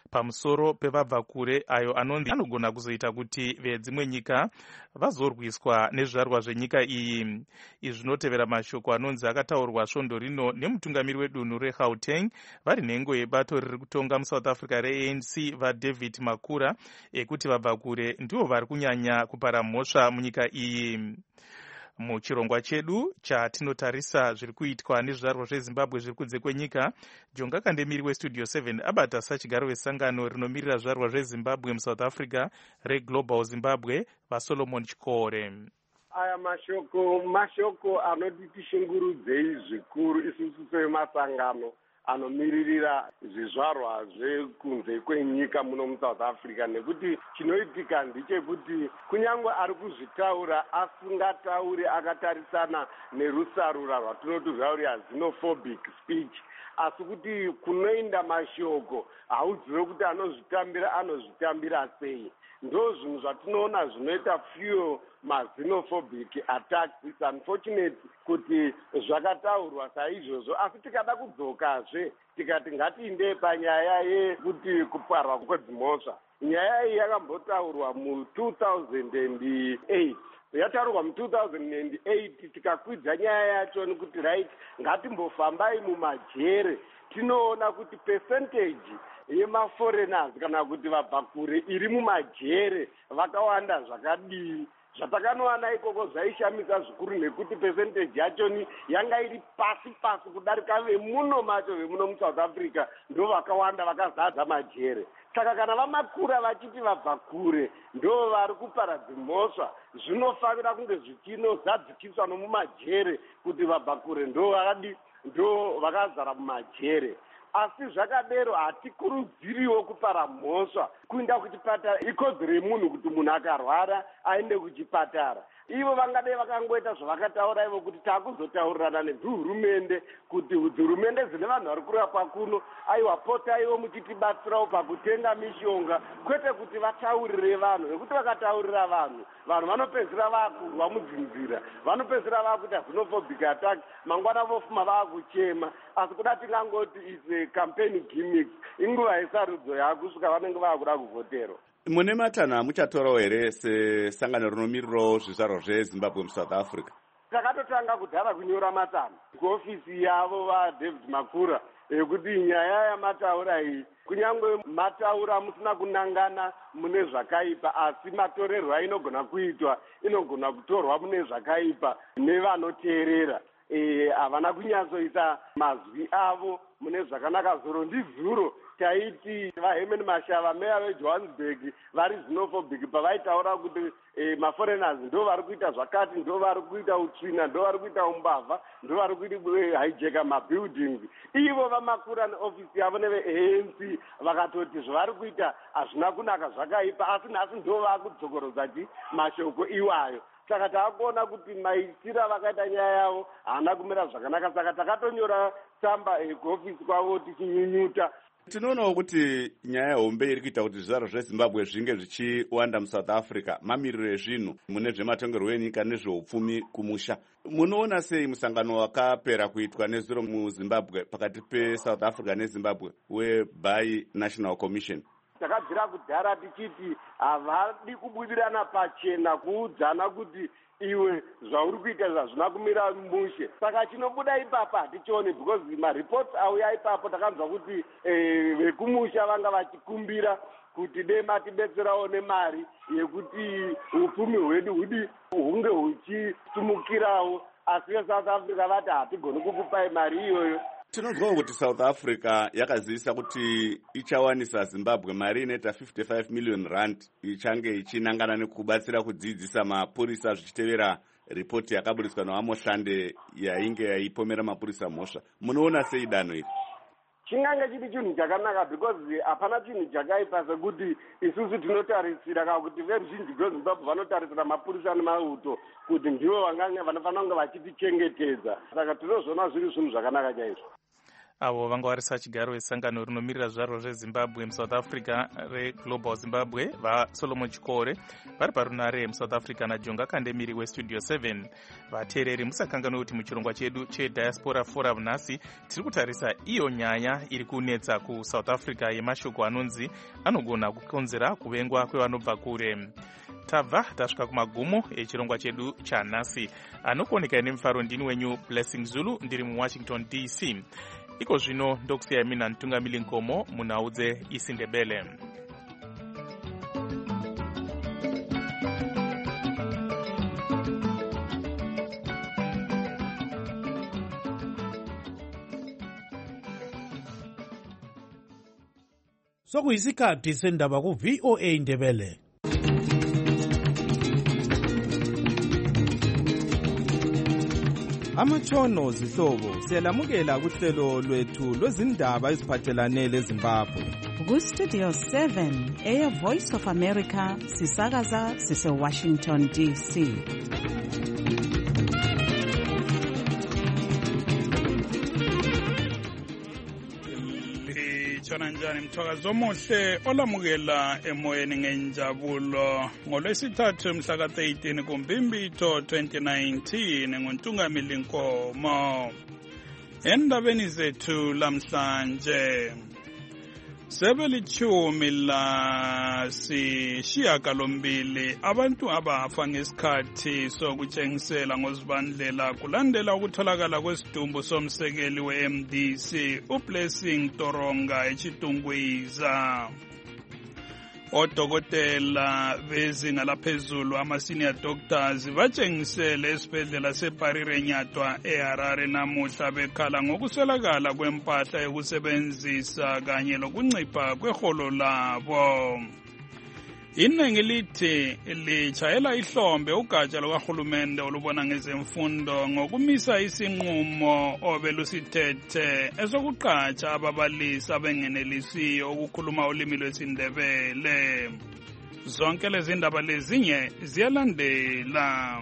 E: pamusoro pevabva kure ayo anonzi anogona kuzoita kuti vedzimwe nyika vazorwiswa nezvizvarwa zvenyika iyi. Izvi zvinotevera mashoko anonzi akataurwa svondo rino nemutungamiri wedunhu reGauteng vari nhengo yebato riri kutonga musouth africa reA N C vaDavid Makura ekuti vabva kure ndivo vari kunyanya kupara mhosva munyika iyi. Muchirongwa chedu chatinotarisa zviri kuitwa nezvizvarwa zveZimbabwe zviri kunze kwenyika, Jonga Kandemiri westudio seven abata sachigaro vesangano rinomirira zvizvarwa zveZimbabwe muSouth Africa reGlobal Zimbabwe vaSolomon Chikore.
T: Aya mashoko mashoko anoti shungurudzei zvikuru isusu semasangano anomiririra zvizvarwa zvekunze kwenyika muno muSouth Africa, nekuti chinoitika ndechekuti kunyange ari kuzvitaura asingatauri akatarisana nerusarura rwatinoti rwauri xenophobic speech, asi kuti kunoenda mashoko hauzive kuti anozvitambira anozvitambira sei. Ndo zvinhu zvatinoona zvinoita fuel maxenophobic attacks. It's unfortunate kuti zvakataurwa saizvozvo, asi tikada kudzokazve tikati ngatiinde panyaya yekuti kuparwa kwedzimhosva. Nyaya iyi yakambotaurwa mu two thousand eight, yataurwa mu two thousand eight, tikakwidza nyaya yacho nekuti right ngatimbofambai mumajere tinoona kuti percentage yemaforeigners kana kuti vabva kure iri mumajere vakawanda zvakadii. Zvatakanowana ikoko zvaishamisa zvikuru nekuti percentage yachoni yanga iri pasi pasi kudarika vemuno macho vemuno muSouth Africa ndo vakawanda vakazadza majere. Saka kana vamakura vachiti vabva kure ndo vari kuparadza mhosva, zvinofanira kunge zvichinozadzikiswa nomumajere kuti vabva kure ndo vakadi ndo vakazara mumajere. Asi zvakadero hatikurudziriwo kupara mhosva. Kuenda kuchipatara ikodzero yemunhu kuti munhu akarwara aende kuchipatara. Ivo vangadai vakangoita zvavakataura ivo kuti takuzotaurirana nedzihurumende kuti dzihurumende dzine vanhu vari kurapwa kuno aiwa potaiwo muchitibatsirawo pakutenga mishonga, kwete kuti vataurire vanhu, nekuti vakataurira vanhu vanhu vanopedzisira vakurwa mudzinzira, vanopedzisira vakuita xenophobic attack, mangwana vofuma vakuchema. Asi kuda tingangoti ise campaign gimmicks, inguva yesarudzo yakusvika vanenge vakuda kuvhotero.
A: Mune matanho muchatorawo here sesangano rinomirirawo zvizvarwa zveZimbabwe muSouth Africa?
T: Takatotanga kudhara kunyora matanho kuofisi yavo vaDavid Makura ekuti nyaya yamataura iyi kunyange mataura musina kunangana mune zvakaipa, asi matorerwo ainogona kuitwa inogona kutorwa mune zvakaipa nevanoteerera. Havana kunyatsoisa mazwi avo mune zvakanaka. Zuro ndizuro taiti vaHerman Mashava meya veJohannesburg vari xenophobic pavaitaura kuti maforeigners ndo vari kuita zvakati, ndo vari kuita utsvina, ndo vari kuita umbavha, ndo vari kuita hijacka mabuildings. Ivo vamakura neofisi yavo neveA N C vakatoti zvavari kuita hazvina kunaka, zvakaipa, asi nhasi ndo vakudzokorodza ti mashoko iwayo. Saka taakuona kuti maitira vakaita nyaya yavo haana kumira zvakanaka. Saka takatonyora tsamba kuofisi kwavo tichinyunyuta.
A: Tinoonawo kuti nyaya hombe iri kuita kuti zvizvarwa zveZimbabwe zvinge zvichiwanda muSouth Africa, mamiriro ezvinhu mune zvematongerwo enyika nezveupfumi kumusha. Munoona sei musangano wakapera kuitwa nezuro muZimbabwe pakati peSouth Africa neZimbabwe weBi-National Commission?
T: Takabvira kudhara tichiti havadi kubudirana pachena kuudzana kuti iwe zvauri kuita zvazvina kumira mushe. Saka chinobuda ipapa hatichioni, because mareports auya ipapo takanzwa kuti vekumusha vanga vachikumbira kuti dei matibetserawo nemari yekuti upfumi hwedu hudi hunge huchisimukirawo, asi veSouth Africa vati hatigoni kukupai mari iyoyo.
A: Tinonzwawo kuti South Africa yakazivisa kuti ichawanisa Zimbabwe mari inoita fifty-five million rand ichange ichinangana nekubatsira kudzidzisa mapurisa zvichitevera ripoti yakabudiswa naVamoshande yainge yaipomera mapurisa mhosva. Munoona sei danho iri?
T: Chingange chiri chinhu chakanaka, because hapana chinhu chakaipa sekuti isusu tinotarisira kana kuti veruzhinji rweZimbabwe vanotarisira mapurisa nemauto kuti ndivo vangange vanofanira kunge vachitichengetedza. Saka tinozviona zviri zvinhu zvakanaka chaizvo.
E: avo vanga varisa chigaro esangano rinomirira zvaro zvezimbabwe musouth africa reglobal zimbabwe vasolomon chikore vari parunare musouth africa najonga kandemiri westudio seven. vateereri musakanganwe kuti muchirongwa chedu chediaspora forum nhasi tiri kutarisa iyo nyaya iri kunetsa kusouth africa yemashoko anonzi anogona kukonzera kuvengwa kwevanobva kure. tabva tasvika kumagumo echirongwa chedu chanhasi. anokuoneka nemufaro ndini wenyu Blessing Zulu ndiri muwashington D C. iko zvino ndokusiyai mina Ntungamili Nkomo munaudze isindebele.
D: sokuyisikhathi sendaba ku V O A Ndebele.
U: Amatshono zihlobo siyalamukela kuhlelo lwethu lwezindaba eziphathelane leZimbabwe.
B: Ku-Studio seven, Air Voice of America, sisakaza sise-Washington D C.
D: Litshona njani mthwakazi omuhle olamukela emoyeni ngenjabulo ngolwesithathu mhla ka thirteen kuMbimbitho twenty nineteen nguNtungamili Nkomo. Endabeni zethu lamhlanje sebelithumi la sishiyagalombili abantu abafa ngesikhathi sokutshengisela ngozibandlela kulandela ukutholakala kwesidumbu somsekeli we-M D C uBlessing Toronga eChitungwiza. odokotela bezinga laphezulu ama-senior doctors batshengisele esibhedlela seParire Nyatwa eHarare namuhla bekhala ngokuswelakala kwempahla yokusebenzisa kanye lokuncipha kweholo labo. Iningi lithi litshayela ihlombe ugatsha lukahulumende olubona ngezemfundo ngokumisa isinqumo obelusithethe esokuqatsha ababalisi abengenelisiyo ukukhuluma ulimi lwesiNdebele. Zonke lezi ndaba lezinye ziyalandela.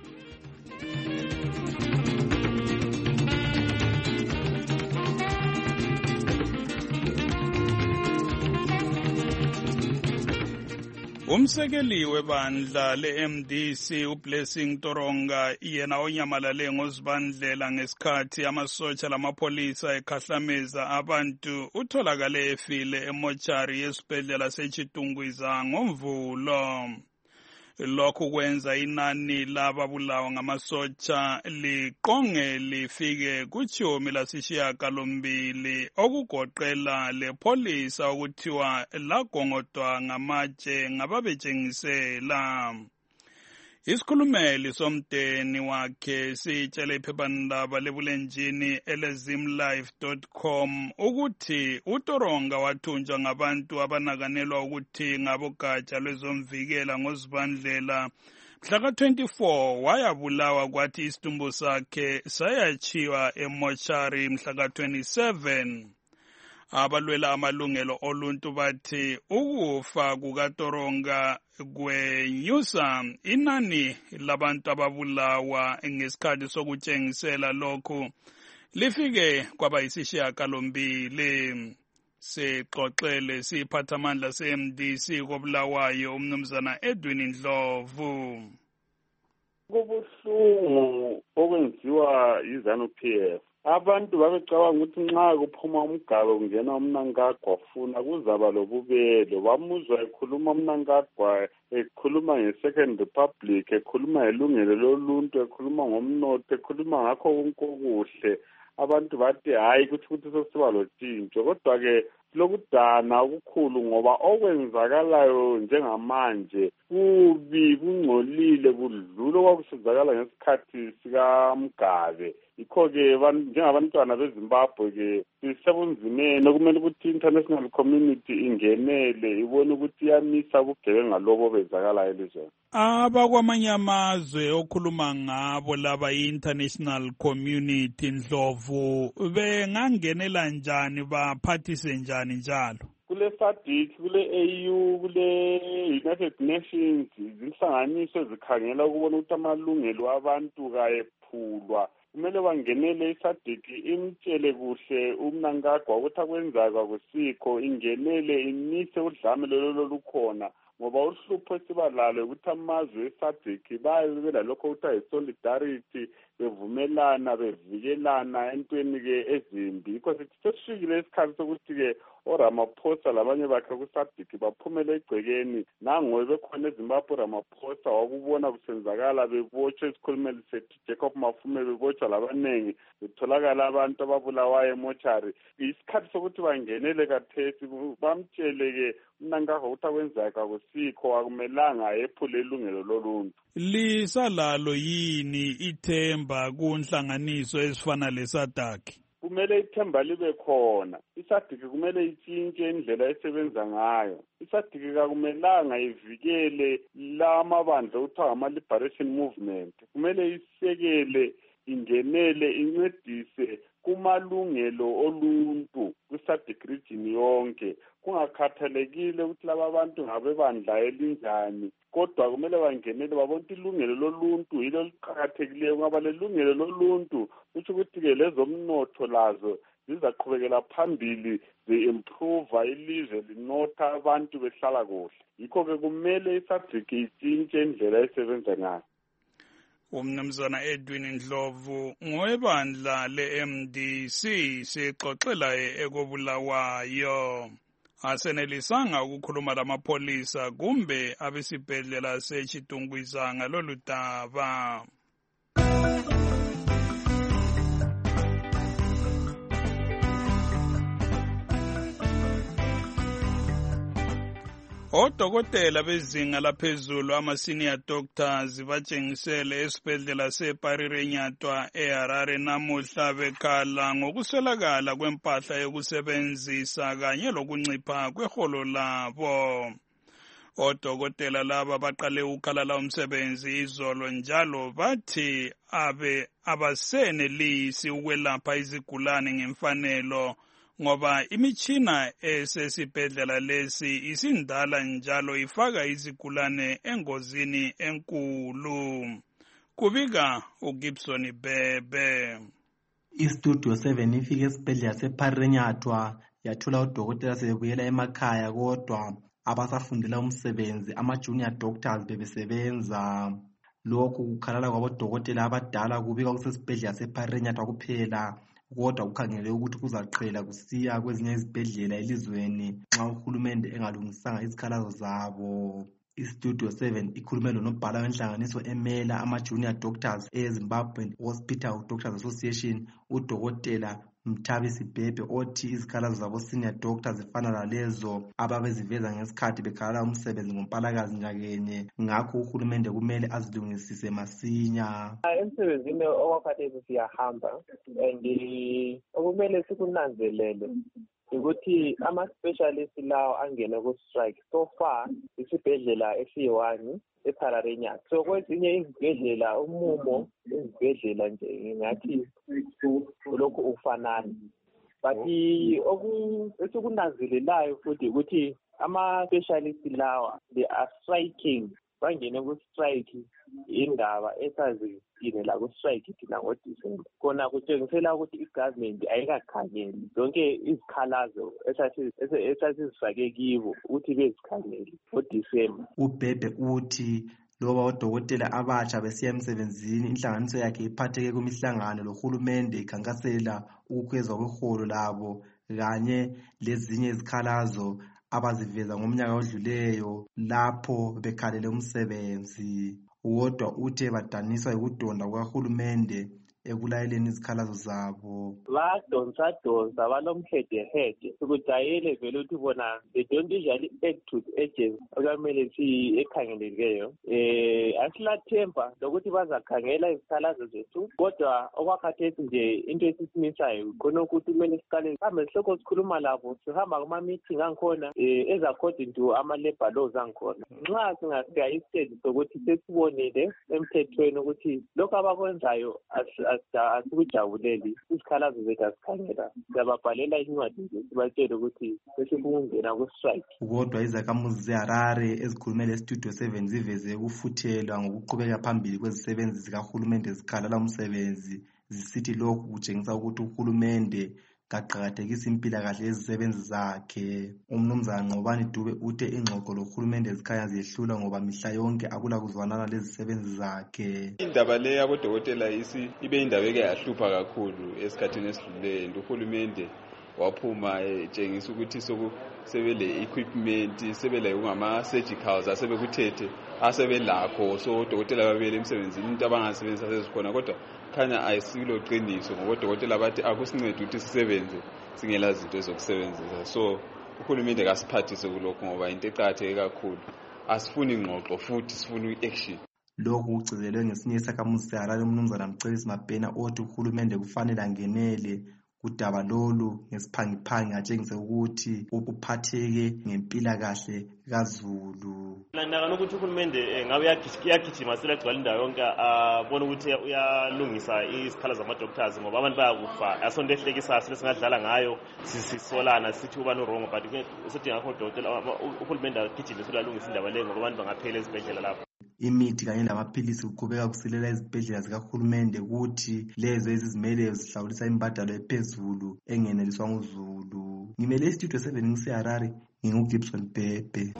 D: Umsekeli webandla le-M D C uBlessing Toronga yena onyamalale ngozibandlela ngesikhathi amasotsha lamapolisa ekhahlameza abantu utholakale efile emochari yesibhedlela seChitungwiza ngoMvulo. Lokhu kwenza inani lababulawa ngamasotsha liqonge lifike kuchumi lasishiyagalombili okugoqela lepolisa okuthiwa lagongodwa ngamatshe ngababetshengisela. Isikhulumeli somdeni wakhe sitshele iphephandaba lebulenjini elezimlife dot com ukuthi uToronga wathunjwa ngabantu abanakanelwa ukuthi ngabogatsha lwezomvikela ngozibandlela. Mhla ka twenty-four wayabulawa kwathi isidumbu sakhe sayachiwa emochari mhla ka twenty-seven. Abalwela amalungelo oluntu bathi ukufa kukaToronga kwenyusa inani labantu ababulawa ngesikhathi sokutshengisela lokhu lifike kwaba yisishiyagalombili. Sixoxele siphathamandla se-M D C kobulawayo umnumzana Edwin Ndlovu.
V: Kubuhlungu okwenziwa yiZanu-P F. Abantu babecabanga ukuthi nxa kuphuma umgaba kungena uMnangagwa funa kuzaba lobubele. Bamuzwa ekhuluma uMnangagwa ekhuluma nge-Second Republic, ekhuluma ngelungelo loluntu, ekhuluma ngomnotho, ekhuluma ngakho konke okuhle. Abantu bathi hayi kuthi ukuthi sesiba lotshintsho, kodwa-ke lokudana okukhulu ngoba okwenzakalayo njengamanje kubi kungcolile kudlula okwakusenzakala ngesikhathi sikaMgabe. Yikho-ke njengabantwana beZimbabwe-ke sisebunzimeni okumele ukuthi i-international community ingenele ibone ukuthi iyamisa ubugebenga lobo obenzakalayo elizweni.
D: Abakwamanye amazwe okhuluma ngabo laba i-international community Ndlovu bengangenela njani baphathise njani njalo?
V: Kule S A D C, kule A U, kule United Nations, zinhlanganiso ezikhangela ukubona ukuthi amalungelo abantu kayephulwa kumele bangenele isadc imtshele kuhle uMnangagwa ukuthi akwenzayo kwakusikho, ingenele imise udlame lolo lolukhona, ngoba uhlupho esibalalo ukuthi amazwe esadc baye belalokho kuthiwa yi-solidarity, bevumelana bevikelana entweni-ke ezimbi. Yikho sithi sesifikile isikhathi sokuthi-ke oRamaphosa labanye bakhe kusadc baphumele egcekeni. Nangowe bekhona eZimbabwe uRamaphosa wakubona kusenzakala, bebotshwa isikhulumeli sethu Jacob Mafume, bebotshwa labanengi, betholakala abantu ababulawayo emochari. Isikhathi sokuthi bangenele kathesi bamtshele-ke uMnangagwa ukuthi akwenzayo kwakusikho, akumelanga ephule ilungelo loluntu.
C: Lisalalo yini ithemba kunhlanganiso ezifana lesadc?
V: Kumele ithemba libe khona. isadc kumele itshintshe indlela esebenza ngayo. isadc akumelanga ivikele lamabandla okuthiwa ama-liberation movement. Kumele isekele, ingenele, incedise kumalungelo oluntu kwisadc region yonke, kungakhathalekile ukuthi laba bantu ngabebandla elinjani, kodwa kumele bangenele babone ilungelo loluntu yilo liqhakathekileyo, ngoba lelungelo loluntu kutsho ukuthi-ke lezomnotho lazo zizaqhubekela phambili, zi-improve ilizwe linotha, abantu behlala kuhle. Yikho-ke kumele isadc itshintshe indlela esebenza ngayo.
C: Umnumzana Edwin Ndlovu ngowebandla le-M D C sixoxela ekobulawayo. Asenelisanga ukukhuluma lamapholisa kumbe abesibhedlela seChitungwiza ngalolu daba. Odokotela bezinga laphezulu ama-senior doctors batshengisele esibhedlela seParirenyatwa eHarare namuhla bekhala ngokuswelakala kwempahla yokusebenzisa kanye lokuncipha kweholo labo. Odokotela laba baqale ukukhala umsebenzi izolo njalo bathi abe abasenelisi ukwelapha izigulane ngemfanelo, ngoba imitshina esesibhedlela lesi isindala njalo ifaka izigulane engozini enkulu. Kubika uGibson Bebe.
I: Istudio seven ifike esibhedlela seParirenyatwa yathola udokotela sebebuyela emakhaya, kodwa abasafundela umsebenzi ama-junior doctors bebesebenza. Lokhu kukhalala kwabodokotela abadala kubika kusesibhedlela seParirenyatwa kuphela, kodwa kukhangele ukuthi kuzaqhela kusiya kwezinye izibhedlela elizweni nxa uhulumende engalungisanga izikhalazo zabo. Istudio seven ikhulume lonobhala wenhlanganiso emela ama-junior doctors eZimbabwe Hospital Doctors Association, udokotela Mthabisi Bhebhe, othi izikhalazo zabo senior doctors zifana lalezo ababeziveza ngesikhathi bekhala umsebenzi ngompalakazi nyakenye, ngakho uhulumende kumele azilungisise masinya.
W: Emsebenzini okwakhathesi siyahamba, and okumele sikunanzelele ukuthi ama-specialist lawo angene ku-strike. So far isibhedlela esiyi-one eParirenyatwa. So kwezinye izibhedlela umumo izibhedlela nje ngathi lokhu ufanana, but okunazelelayo futhi ukuthi ama-specialist lawa they are striking, bangene ku-strike indaba esazigcine la ku-strike thina ngoDisemba. Khona kutshengisela ukuthi i-government ayikakhangeli zonke izikhalazo esasizifake kibo ukuthi bezikhangeli ngoDisemba.
I: uBhebhe uthi loba odokotela abatsha besiya emsebenzini, inhlanganiso yakhe iphatheke kumihlangano lohulumende ikhankasela ukukhwezwa kweholo labo kanye lezinye izikhalazo abaziveza ngomnyaka odluleyo lapho bekhalele umsebenzi. Kodwa uthe badaniswa yikudonda kukahulumende ekulayeleni izikhalazo zabo.
W: Badonsa donsa balomhedehede, sikujayele vele ukuthi bona they don't usually act to agents okumele si ekhangeleleyo. Eh asilathemba lokuthi bazakhangela izikhalazo zethu, kodwa okwakhathesi nje into esisimisayo khona ukuthi kumele siqale sihambe sihloko sikhuluma labo, sihamba kuma meeting angikhona eh as according to ama labor laws angikhona. Nxa singafika istage sokuthi sesibonile emthethweni ukuthi lokho abakwenzayo asikujabuleli, izikhalazo zethu asikhangela, siyababhalela incwadi sibatshele ukuthi sesifuna ku-strike.
I: Kodwa izakhamuzi zeHarare ezikhulume le-Studio seven ziveze ukufuthelwa ngokuqhubeka phambili kwezisebenzi zikahulumende zikhalala umsebenzi zisithi lokhu kutshengisa ukuthi uhulumende kaqakathekisa impilakahle yezisebenzi zakhe. Umnumzana Nqobani Dube uthe ingxoxo lohulumende zikhanya ziyehlula ngoba mihla yonke akula kuzwanana lezisebenzi zakhe.
F: Indaba le yabodokotela isi ibe indaba eke yahlupha kakhulu esikhathini esidluleyo. Uhulumende waphuma etshengisa ukuthi sebele equipment sebele ungama surgicals asebekuthethe asebelakho so odokotela babele emsebenzini into abangasebenzisa sezikhona kodwa khanya ayisilo qiniso ngoba odokotela bathi akusincede ukuthi sisebenze singela zinto ezokusebenzisa. So uhulumende kasiphathise kulokho ngoba into eqhatheke kakhulu. Asifuni ingxoxo futhi sifuna iaction.
I: Lokhu kugcizelwe ngesinye isakhamuzi seHarare umnumzana Mcebisi Mabhena othi uhulumende kufanele angenele kudaba lolu ngesiphangiphangi atshengise ukuthi ukuphatheke ngempilakahle kaZulu.
J: Ngibona ukuthi uhulumende ngabe uyagijima selagcwala indawo yonke abona ukuthi uyalungisa isikhala zama-doctors ngoba abantu bayakufa asonto ehlekisa sesingadlala ngayo sisisolana sithi uba no-wrong but sidinga udokotela uhulumende agijime selalungisa indaba leyo ngoba abantu bangaphela ezibhedlela lapho.
I: Imithi kanye lamaphilisi kuqhubeka kusilela ezibhedlela zikahulumende ukuthi lezo ezizimeleyo zihlawulisa imbadalo ephezulu engeneliswa nguZulu. Ngimele istudio seven ngiseHarare nginguGibson Bhebhe.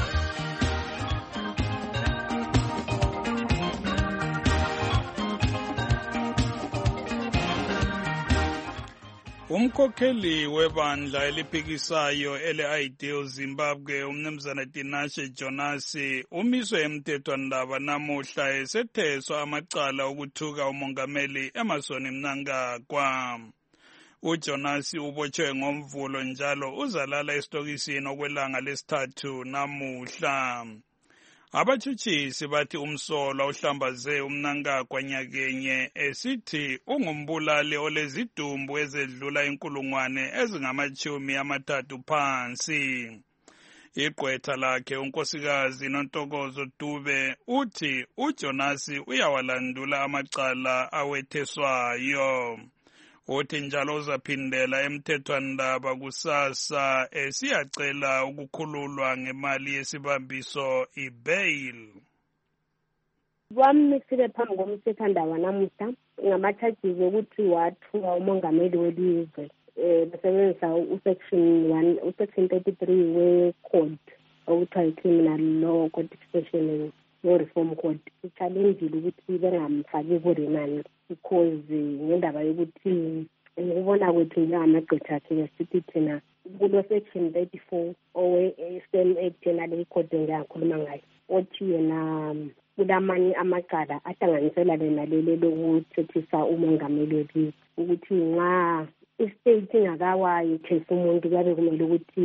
C: Umkhokheli webandla eliphikisayo ele-Ideal Zimbabwe umnumzana Tinashe Jonasi umiswe emthethwandaba namuhla esetheswa amacala okuthuka umongameli Emmerson Mnangagwa. UJonasi ubotshwe ngomvulo njalo uzalala esitokisini okwelanga lesithathu namuhla. Abatshutshisi bathi umsolwa uhlambaze uMnangagwa nyakenye esithi ungumbulali olezidumbu ezedlula inkulungwane ezingamachumi amathathu phansi. Igqwetha lakhe unkosikazi Nontokozo Dube uthi uJonasi uyawalandula amacala awetheswayo. Uthi njalo uzaphindela emthethwandaba kusasa esiyacela ukukhululwa ngemali yesibambiso i-bail.
K: Wamisile phambi komthethwandaba namuhla ngama-charges ukuthi wathuka umongameli welizwe eh besebenzisa usection one usection thirty-three we-code okuthiwa i-criminal law codification no reform code. Ichallengile ukuthi bengamfaki ku-remand because ngendaba yokuthi ukubona kwethu njengamagqwetha akhe sithi thina kulo section thirty-four owe-Same Act nale code engiyakhuluma ngayo othi yena kulamanye amacala ahlanganisela lena leli lokuthethisa umongameli welizwe ukuthi nxa istate ingakawayethesa umuntu kuyabe kumele ukuthi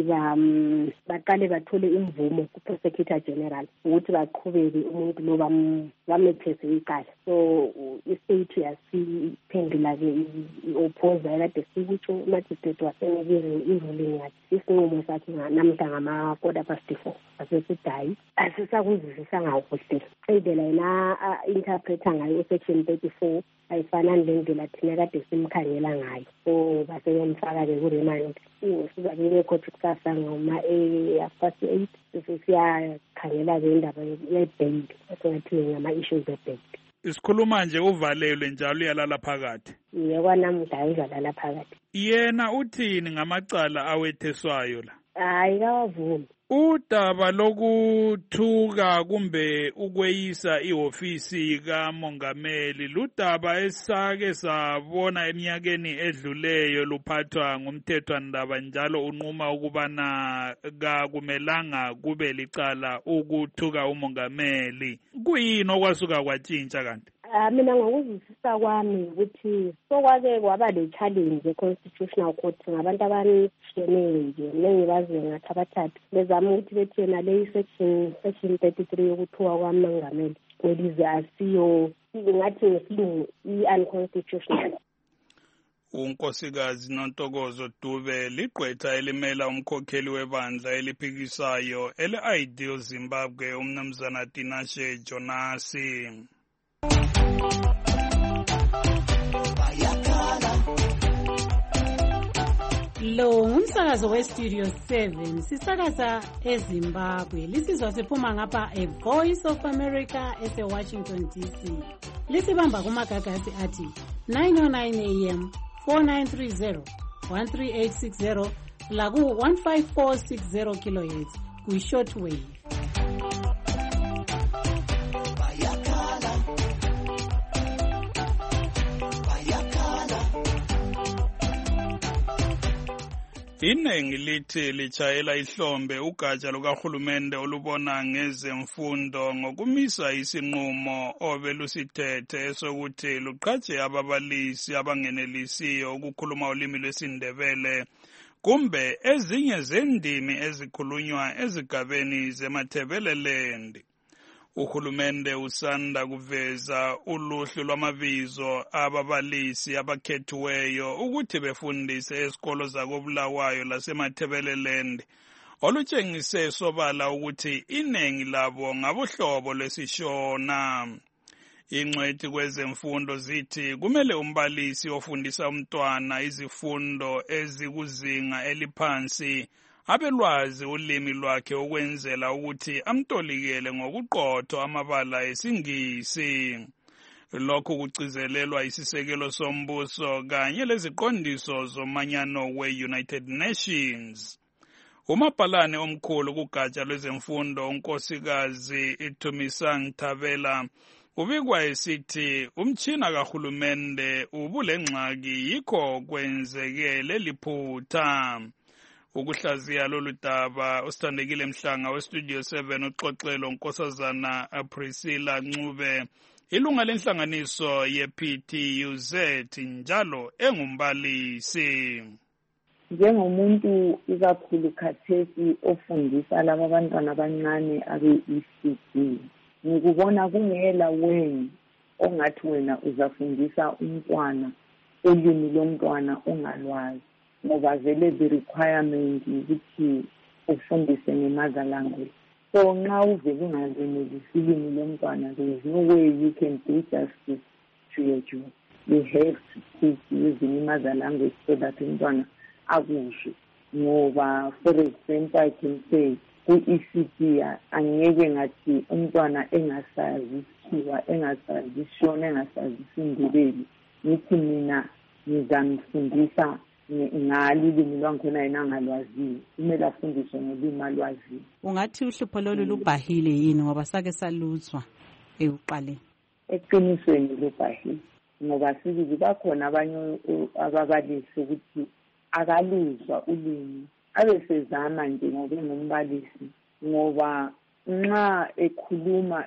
K: baqale bathole imvumo ku-prosecutor general ukuthi baqhubeke umuntu lo bamethese icala. So istate yasiphendula-ke i-opposa ekade sikutsho umajistrate wasenikeze iruling yakhe isinqumo sakhe namhla ngama-quarter past four asesidayi asisakuzwisisanga kuhle indlela yena interpreta ngayo section thirty-four ayifanani lendlela thina kade simkhangela ngayo. So basebemfaka-ke ku-remand sizabe ekhothi kusasa ngoma e-past eight sesiyakhangela-ke indaba ye-bail esingathi ngama-issues e-bail.
C: Isikhuluma nje uvalelwe njalo uyalala phakathi.
K: Ye kwanamuhla uzalala phakathi.
C: Yena uthini ngamacala awetheswayo la?
K: Hayi kawavumi.
C: Udaba lokuthuka kumbe ukweyisa ihofisi kamongameli ludaba esake sabona eminyakeni edluleyo luphathwa ngumthethwandaba njalo unquma ukubana kakumelanga kube licala ukuthuka umongameli. Kuyini okwasuka kwatshintsha kanti?
K: Mina ngokuzwisisa kwami ukuthi sokwake kwaba le-challenge e-constitutional court ngabantu abanishiyeneyo nje nengibaziyo ngathi abathathu bezama ukuthi bethi yena le section section thirty-three yokuthuka kwamongameli welizwe asiyo ngathi ngesilungu i-unconstitutional.
C: Unkosikazi Nontokozo Dube ligqwetha elimela umkhokheli webandla eliphikisayo ele-Ideal Zimbabwe umnumzana Tinashe Jonasi.
B: Lo ngumsakazo westudio seven sisakaza eZimbabwe lisizwa siphuma ngapha a Voice of America ese Washington D C lisibamba kumagagasi athi
H: nine oh nine A M, four nine three zero, one three eight six zero laku one five four six zero kilohertz kuyi-shortwave.
C: Iningi lithi litshayela ihlombe ugatsha lukahulumende olubona ngezemfundo ngokumisa isinqumo obelusithethe sokuthi luqhatshe ababalisi abangenelisiyo ukukhuluma ulimi lwesiNdebele kumbe ezinye zendimi ezikhulunywa ezigabeni zemathebeleland. Uhulumende usanda kuveza uluhlu lwamabizo ababalisi abakhethiweyo ukuthi befundise esikolo zakobulawayo lasemathebeleland olutshengise sobala ukuthi iningi labo ngabohlobo lwesishona. Ingcwethi kwezemfundo zithi kumele umbalisi ofundisa umntwana izifundo ezikuzinga eliphansi abelwazi ulimi lwakhe ukwenzela ukuthi amtolikele ngokuqotho amabala esingisi. Lokhu kucizelelwa isisekelo sombuso kanye leziqondiso zomanyano we-United Nations. Umabhalane omkhulu kugatsha lwezemfundo unkosikazi Itumisang Thabela ubikwa esithi umtshina kahulumende ubulengxaki yikho kwenzeke leliphutha. Ukuhlaziya lolu daba usithandekile Mhlanga westudio seven uxoxelo Nkosazana Priscilla Ncube ilunga lenhlanganiso ye-P T U Z njalo engumbalisi.
L: Njengomuntu ikakhulu khathesi ofundisa laba abantwana abancane abe-E C D ngikubona kungela weni ongathi wena uzafundisa umntwana ulimi lomntwana ongalwazi ngoba vele the requirement ukuthi ufundise nge-mother language. So nxa uvele ungazenelisi ulimi lomntwana, there is no way you can do justice to your job. You have to teach using mother language so that umntwana akusho. Ngoba for example I can say ku-E C D angeke ngathi umntwana engasazi isikhiwa, engasazi ishona, engasazi isiNdebele ngithi mina ngizamfundisa ngalo ulimi lwankhona yena angalwaziyo, kumele afundiswe ngolimi alwaziyo.
B: Ungathi uhlupho lolu lubhahile yini ngoba sake saluzwa ekuqaleni?
L: Eqinisweni lubhahile ngoba sibili bakhona abanye ababalisi ukuthi akaluzwa ulimi abesezama nje ngoba ngumbalisi ngoba nxa ekhuluma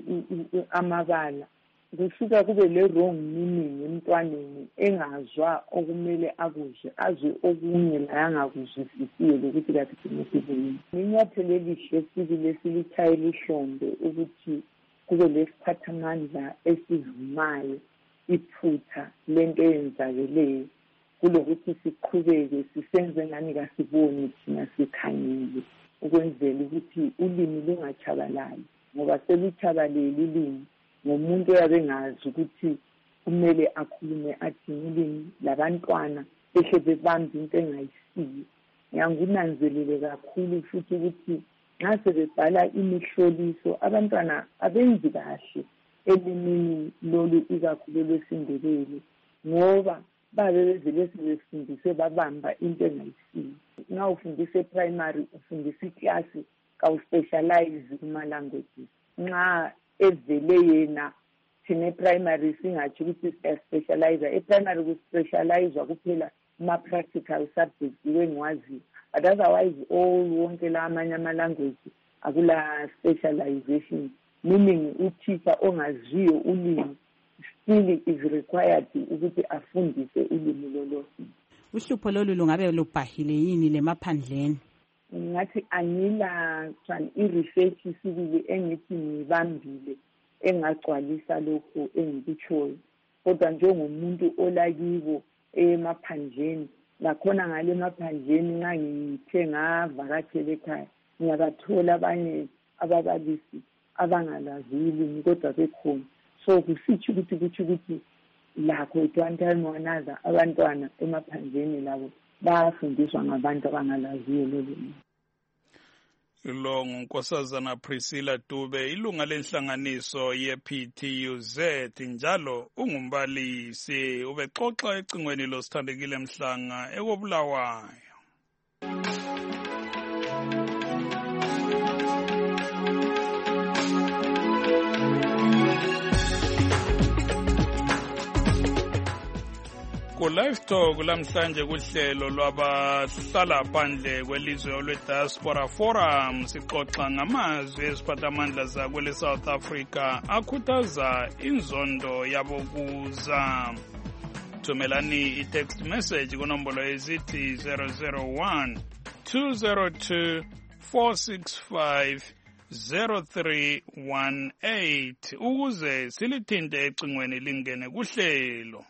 L: amabala kusuka kube le wrong meaning emntwaneni engazwa okumele akuzwe azwe okunye la angakuzwisisiyo lokuthi kathi kumele. Inyathelo elihle sibili esilithayela ihlombe ukuthi kube lesiphathamandla esivumayo iphutha lento eyenzakeleyo kulokuthi siqhubeke sisenze ngani kasiboni thina sikhangile ukwenzela ukuthi ulimi lungachabalali ngoba seluchabalele ulimi ngomuntu oyabe ngazi ukuthi kumele akhulume athi ulimi labantwana ehle bebambe into engayisiyo. Ngiyangunanzelele kakhulu futhi ukuthi nxa sebebhala imihloliso abantwana abenzi kahle elimini lolu ikakhulu lwesiNdebele ngoba babe bezele sebefundise babamba into engayisiyo. Nxa ufundise e-primary ufundisa iklasi kawuspecialize kuma-languages. Nxa evele yena thina e-primary singatsho ukuthi siyaspecialize. E-primary kuspecializwa kuphela kuma-practical subjects wengiwaziyo, but otherwise all wonke la amanye ama-language akula specialization, meaning uthisha ongaziyo ulimi still is required ukuthi afundise ulimi lolo.
B: Uhlupho lolu lungabe lubhahile yini lemaphandleni?
L: Ngathi angila i-research sibili engithi ngibambile engagcwalisa lokho engikutshoyo, kodwa njengomuntu olakibo emaphandleni lakhona ngale emaphandleni nxa ngithe ngavakatshela ekhaya ngiyabathola abanye ababalisi abangalazi ulimi kodwa bekhona. So kusitsho ukuthi kutsho ukuthi lakho one time or another abantwana emaphandleni labo bayafundiswa ngabantu abangalaziyo lolu.
C: lo ngunkosazana Priscilla Dube, ilunga lenhlanganiso ye-P T U Z, njalo ungumbalisi. Ubexoxa ecingweni loSithandekile Mhlanga ekobulawayo. Ku-Live Talk lamhlanje kuhlelo lwabahlala phandle kwelizwe olwe-Diaspora Forum sixoxa ngamazwi eziphathamandla zakwele South Africa akhuthaza inzondo yabokuza. Thumelani i-text message kunombolo ezithi zero zero one two zero two four six five zero three one eight ukuze silithinte ecingweni lingene kuhlelo.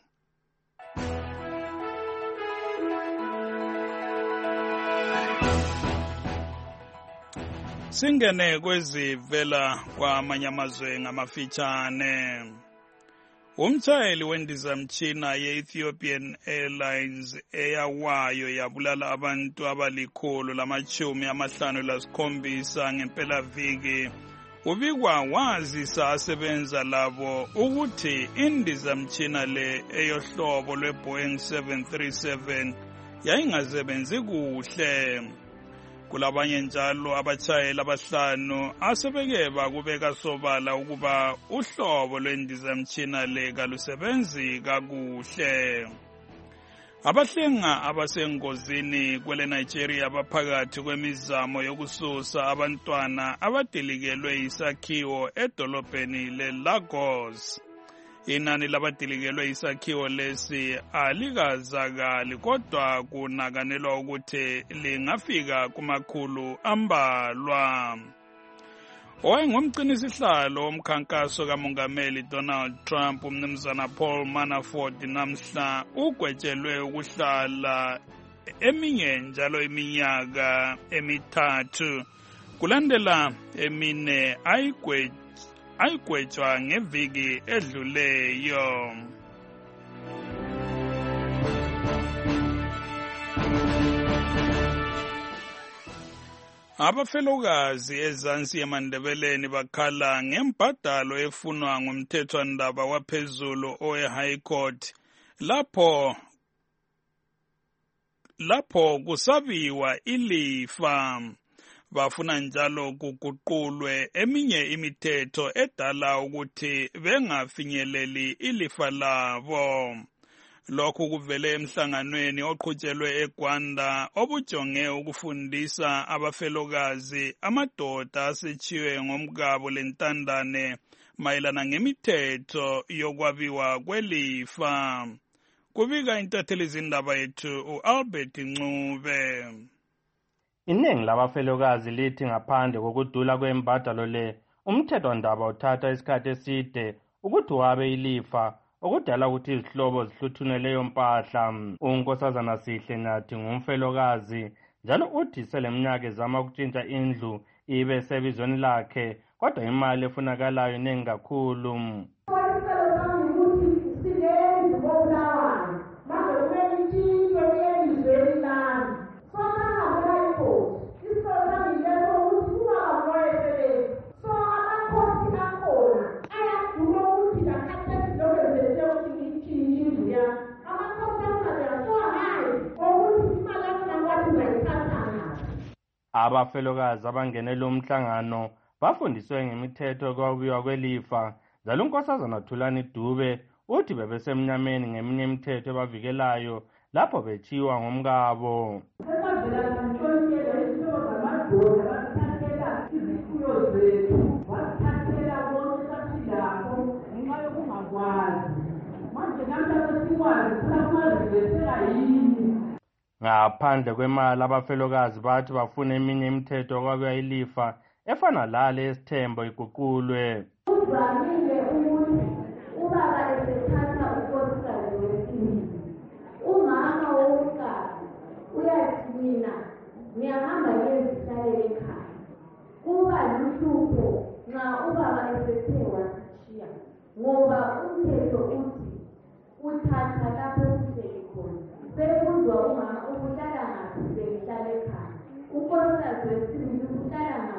C: Singene kwezivela kwamanye amazwe ngamafitshane. Umtshayeli wendizamtshina ye-Ethiopian Airlines eyawayo yabulala abantu abalikhulu lamachumi amahlanu lasikhombisa ngempelaviki. Ubikwa wazisa asebenza labo ukuthi indizamtshina le eyohlobo lwe-Boeing seven thirty-seven yayingasebenzi kuhle. Kulabanye njalo abatshayeli abahlanu asebeke bakubeka sobala ukuba uhlobo lwendizamtshina le kalusebenzi kakuhle. Abahlenga abasengozini kwele Nigeria baphakathi kwemizamo yokususa abantwana abadilikelwe isakhiwo edolobheni le-Lagos. Inani labadilikelwe isakhiwo lesi alikazakali kodwa kunakanelwa ukuthi lingafika kumakhulu ambalwa. Owayengumgcinisihlalo womkhankaso kamongameli Donald Trump, umnumzana Paul Manafort, namhla ugwetshelwe ukuhlala eminye njalo iminyaka emithathu kulandela emine ayigwetshelwe ayigwetshwa ngeviki edluleyo. Abafelokazi ezansi eMandebeleni bakhala ngembhadalo efunwa ngumthethwandaba waphezulu owe-High Court lapho lapho kusabiwa ilifa. Bafuna njalo kuguqulwe eminye imithetho edala ukuthi bengafinyeleli ilifa labo. Lokhu kuvele emhlanganweni oqhutshelwe eGwanda obujonge ukufundisa abafelokazi amadoda asetshiwe ngomkabo lentandane mayelana ngemithetho yokwabiwa kwelifa. Kubika intatheli zindaba yethu uAlbert Ncube.
G: Iningi labafelokazi lithi ngaphandle kokudula kwembadalo le, umthethwandaba uthatha isikhathi eside ukuthi wabe ilifa, okudala ukuthi izihlobo zihluthune leyo mpahla. Unkosazana Sihle Nathi ngumfelokazi, njalo uthi seleminyaka ezama ukutshintsha indlu ibe sebizweni lakhe, kodwa imali efunakalayo iningi kakhulu. Abafelokazi abangenela umhlangano bafundiswe ngemithetho yokwabiwa kwelifa, njalo unkosazana Thulani Dube uthi bebesemnyameni ngeminye imithetho ebavikelayo lapho bechiwa ngomkabo. Ngaphandle kwemali abafelokazi bathi bafuna eminye imithetho yokwabiwa ilifa efana lale esithembo iguqulwe.
M: Uvamile ukuthi ubaba esethatha unkosikazi wesibili, umama womkazi uyathi mina ngiyahamba ngiyezihlalele ekhaya. Kuba luhlupho nxa ubaba esethe wasishiya, ngoba umthetho uthi uthatha lapho kuhleli khona. Sekuzwa umama ukuhlala ngaphi sehlala ekhaya. Unkosikazi wesibili uhlala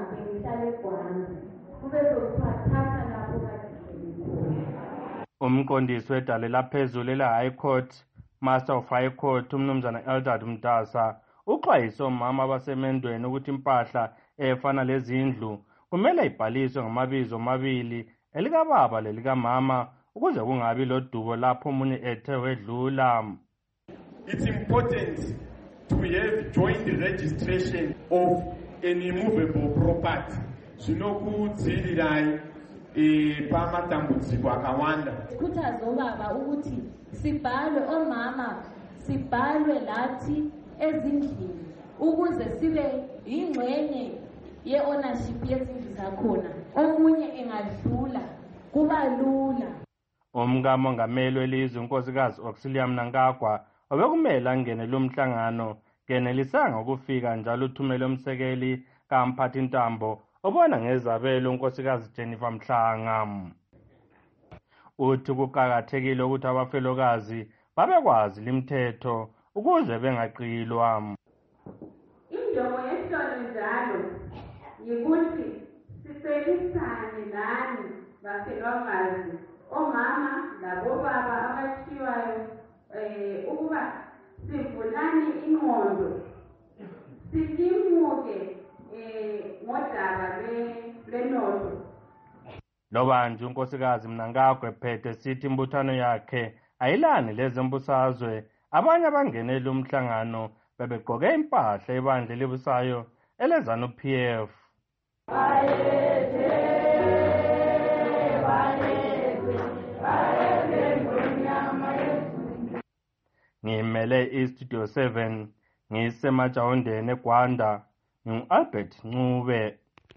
M: kuhambe kube sokuthatha lapho kade.
G: Umqondisi wedale laphezulu ele-High Court, Master of High Court, umnumzana Eldad Mtasa, uxwayise omama abasemendweni ukuthi impahla efana lezindlu kumele ibhaliswe ngamabizo amabili, elikababa lelikamama, ukuze kungabi lodubo lapho omunye ethe wedlula.
N: It's important to have joint registration of an immovable property. Zvinokudzivirai pamatambudziko akawanda.
M: Sikhuthaza obaba ukuthi sibhalwe omama, sibhalwe lathi ezindlini ukuze sibe ingxenye ye-ownership yezindlu zakhona. Omunye engadlula kuba lula.
G: Umkamongameli welizwe unkosikazi Auxilium Mnangagwa obekumele angene lo mhlangano kenelisanga ukufika njalo uthumele umsekeli kaMphathi Ntambo obona ngezabelo unkosikazi Jennifer Mhlanga. Uthi kuqakathekile ukuthi abafelokazi babekwazi limithetho ukuze bengaqilwa.
M: Injongo yehlelo njalo yikuthi siselisane nani bafelokazi, omama labobaba abathiwayo, eh ukuba sivulane ingqondo, silimuke eh ngodaba lwenotho.
G: Loba nje unkosikazi Mnangagwa ephethe sithi imbuthano yakhe ayilani lezembusazwe, abanye abangenele umhlangano bebegqoke impahla ebandla elibusayo eleZANU-P F. Ngimele iStudio seven ngisemajawondeni eGwanda, ngingu-Albert Ncube.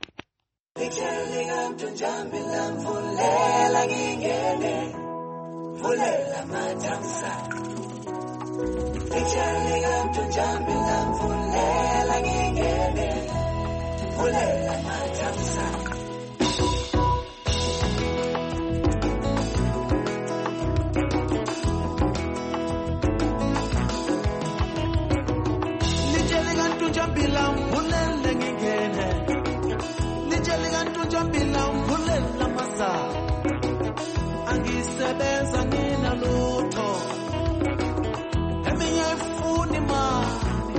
O: Angisebenza nina lutho eminye ifuni mali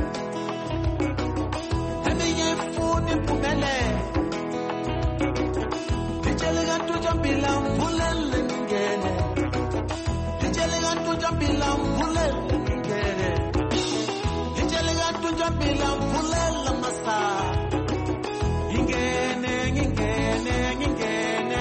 O: eminye ifuni impumelelo Ditshele kantu jambila mvulele ngene Ditshele kantu jambila mvulele ngene Ditshele kantu jambila mvulele masa ingene ngingene ngingene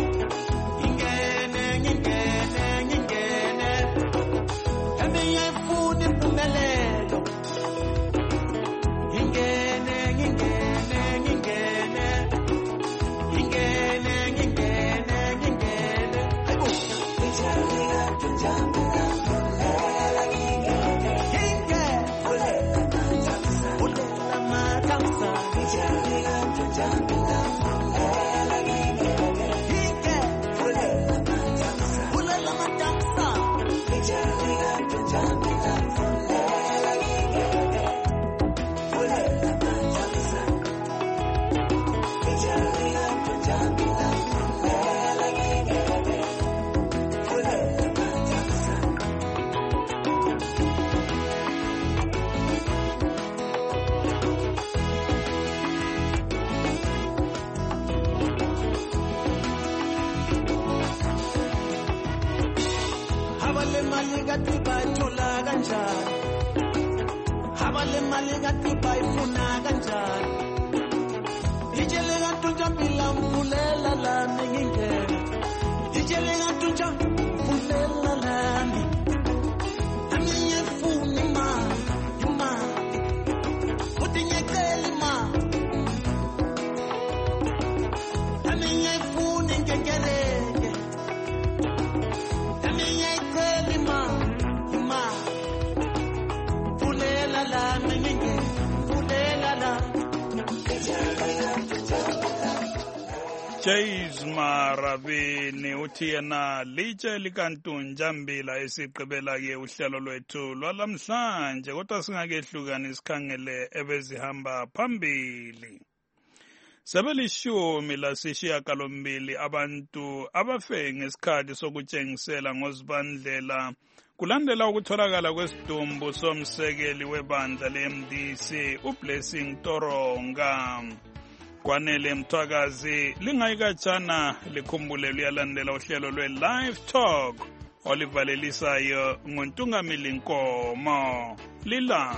C: James Maravini uthi yena litshe likantunjambila esiqibela ke uhlelo lwethu lwalamhlanje, kodwa singakehlukanisi sikhangele ebezihamba phambili. sebelishumi lasishiyagalombili abantu abafe ngesikhathi sokutshengisela ngozibandlela kulandela ukutholakala kwesidumbu somsekeli webandla le-M D C uBlessing Toronga. Kwanele Mthwakazi lingayikatshana likhumbule luyalandela uhlelo lwe-Live Talk olivalelisayo ngontungamili Nkomo. Lila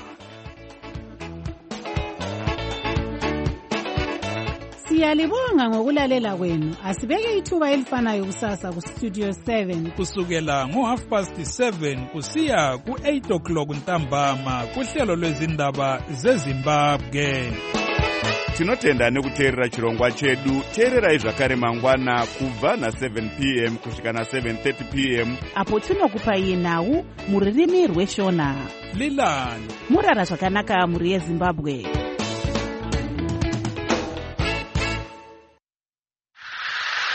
H: Siyalibonga ngokulalela kwenu. Asibeke ithuba elifanayo kusasa ku Studio seven
C: kusukela ngo half past seven kusiya ku eight o'clock ntambama kuhlelo lwezindaba zeZimbabwe.
A: Tinotenda nekuteerera chirongwa chedu. Teererai zvakare mangwana kubva na seven p m kusvika na seven thirty p m
B: apo tinokupai nhau muririmi rweshona.
C: Lilani
B: murara zvakanaka muri yeZimbabwe.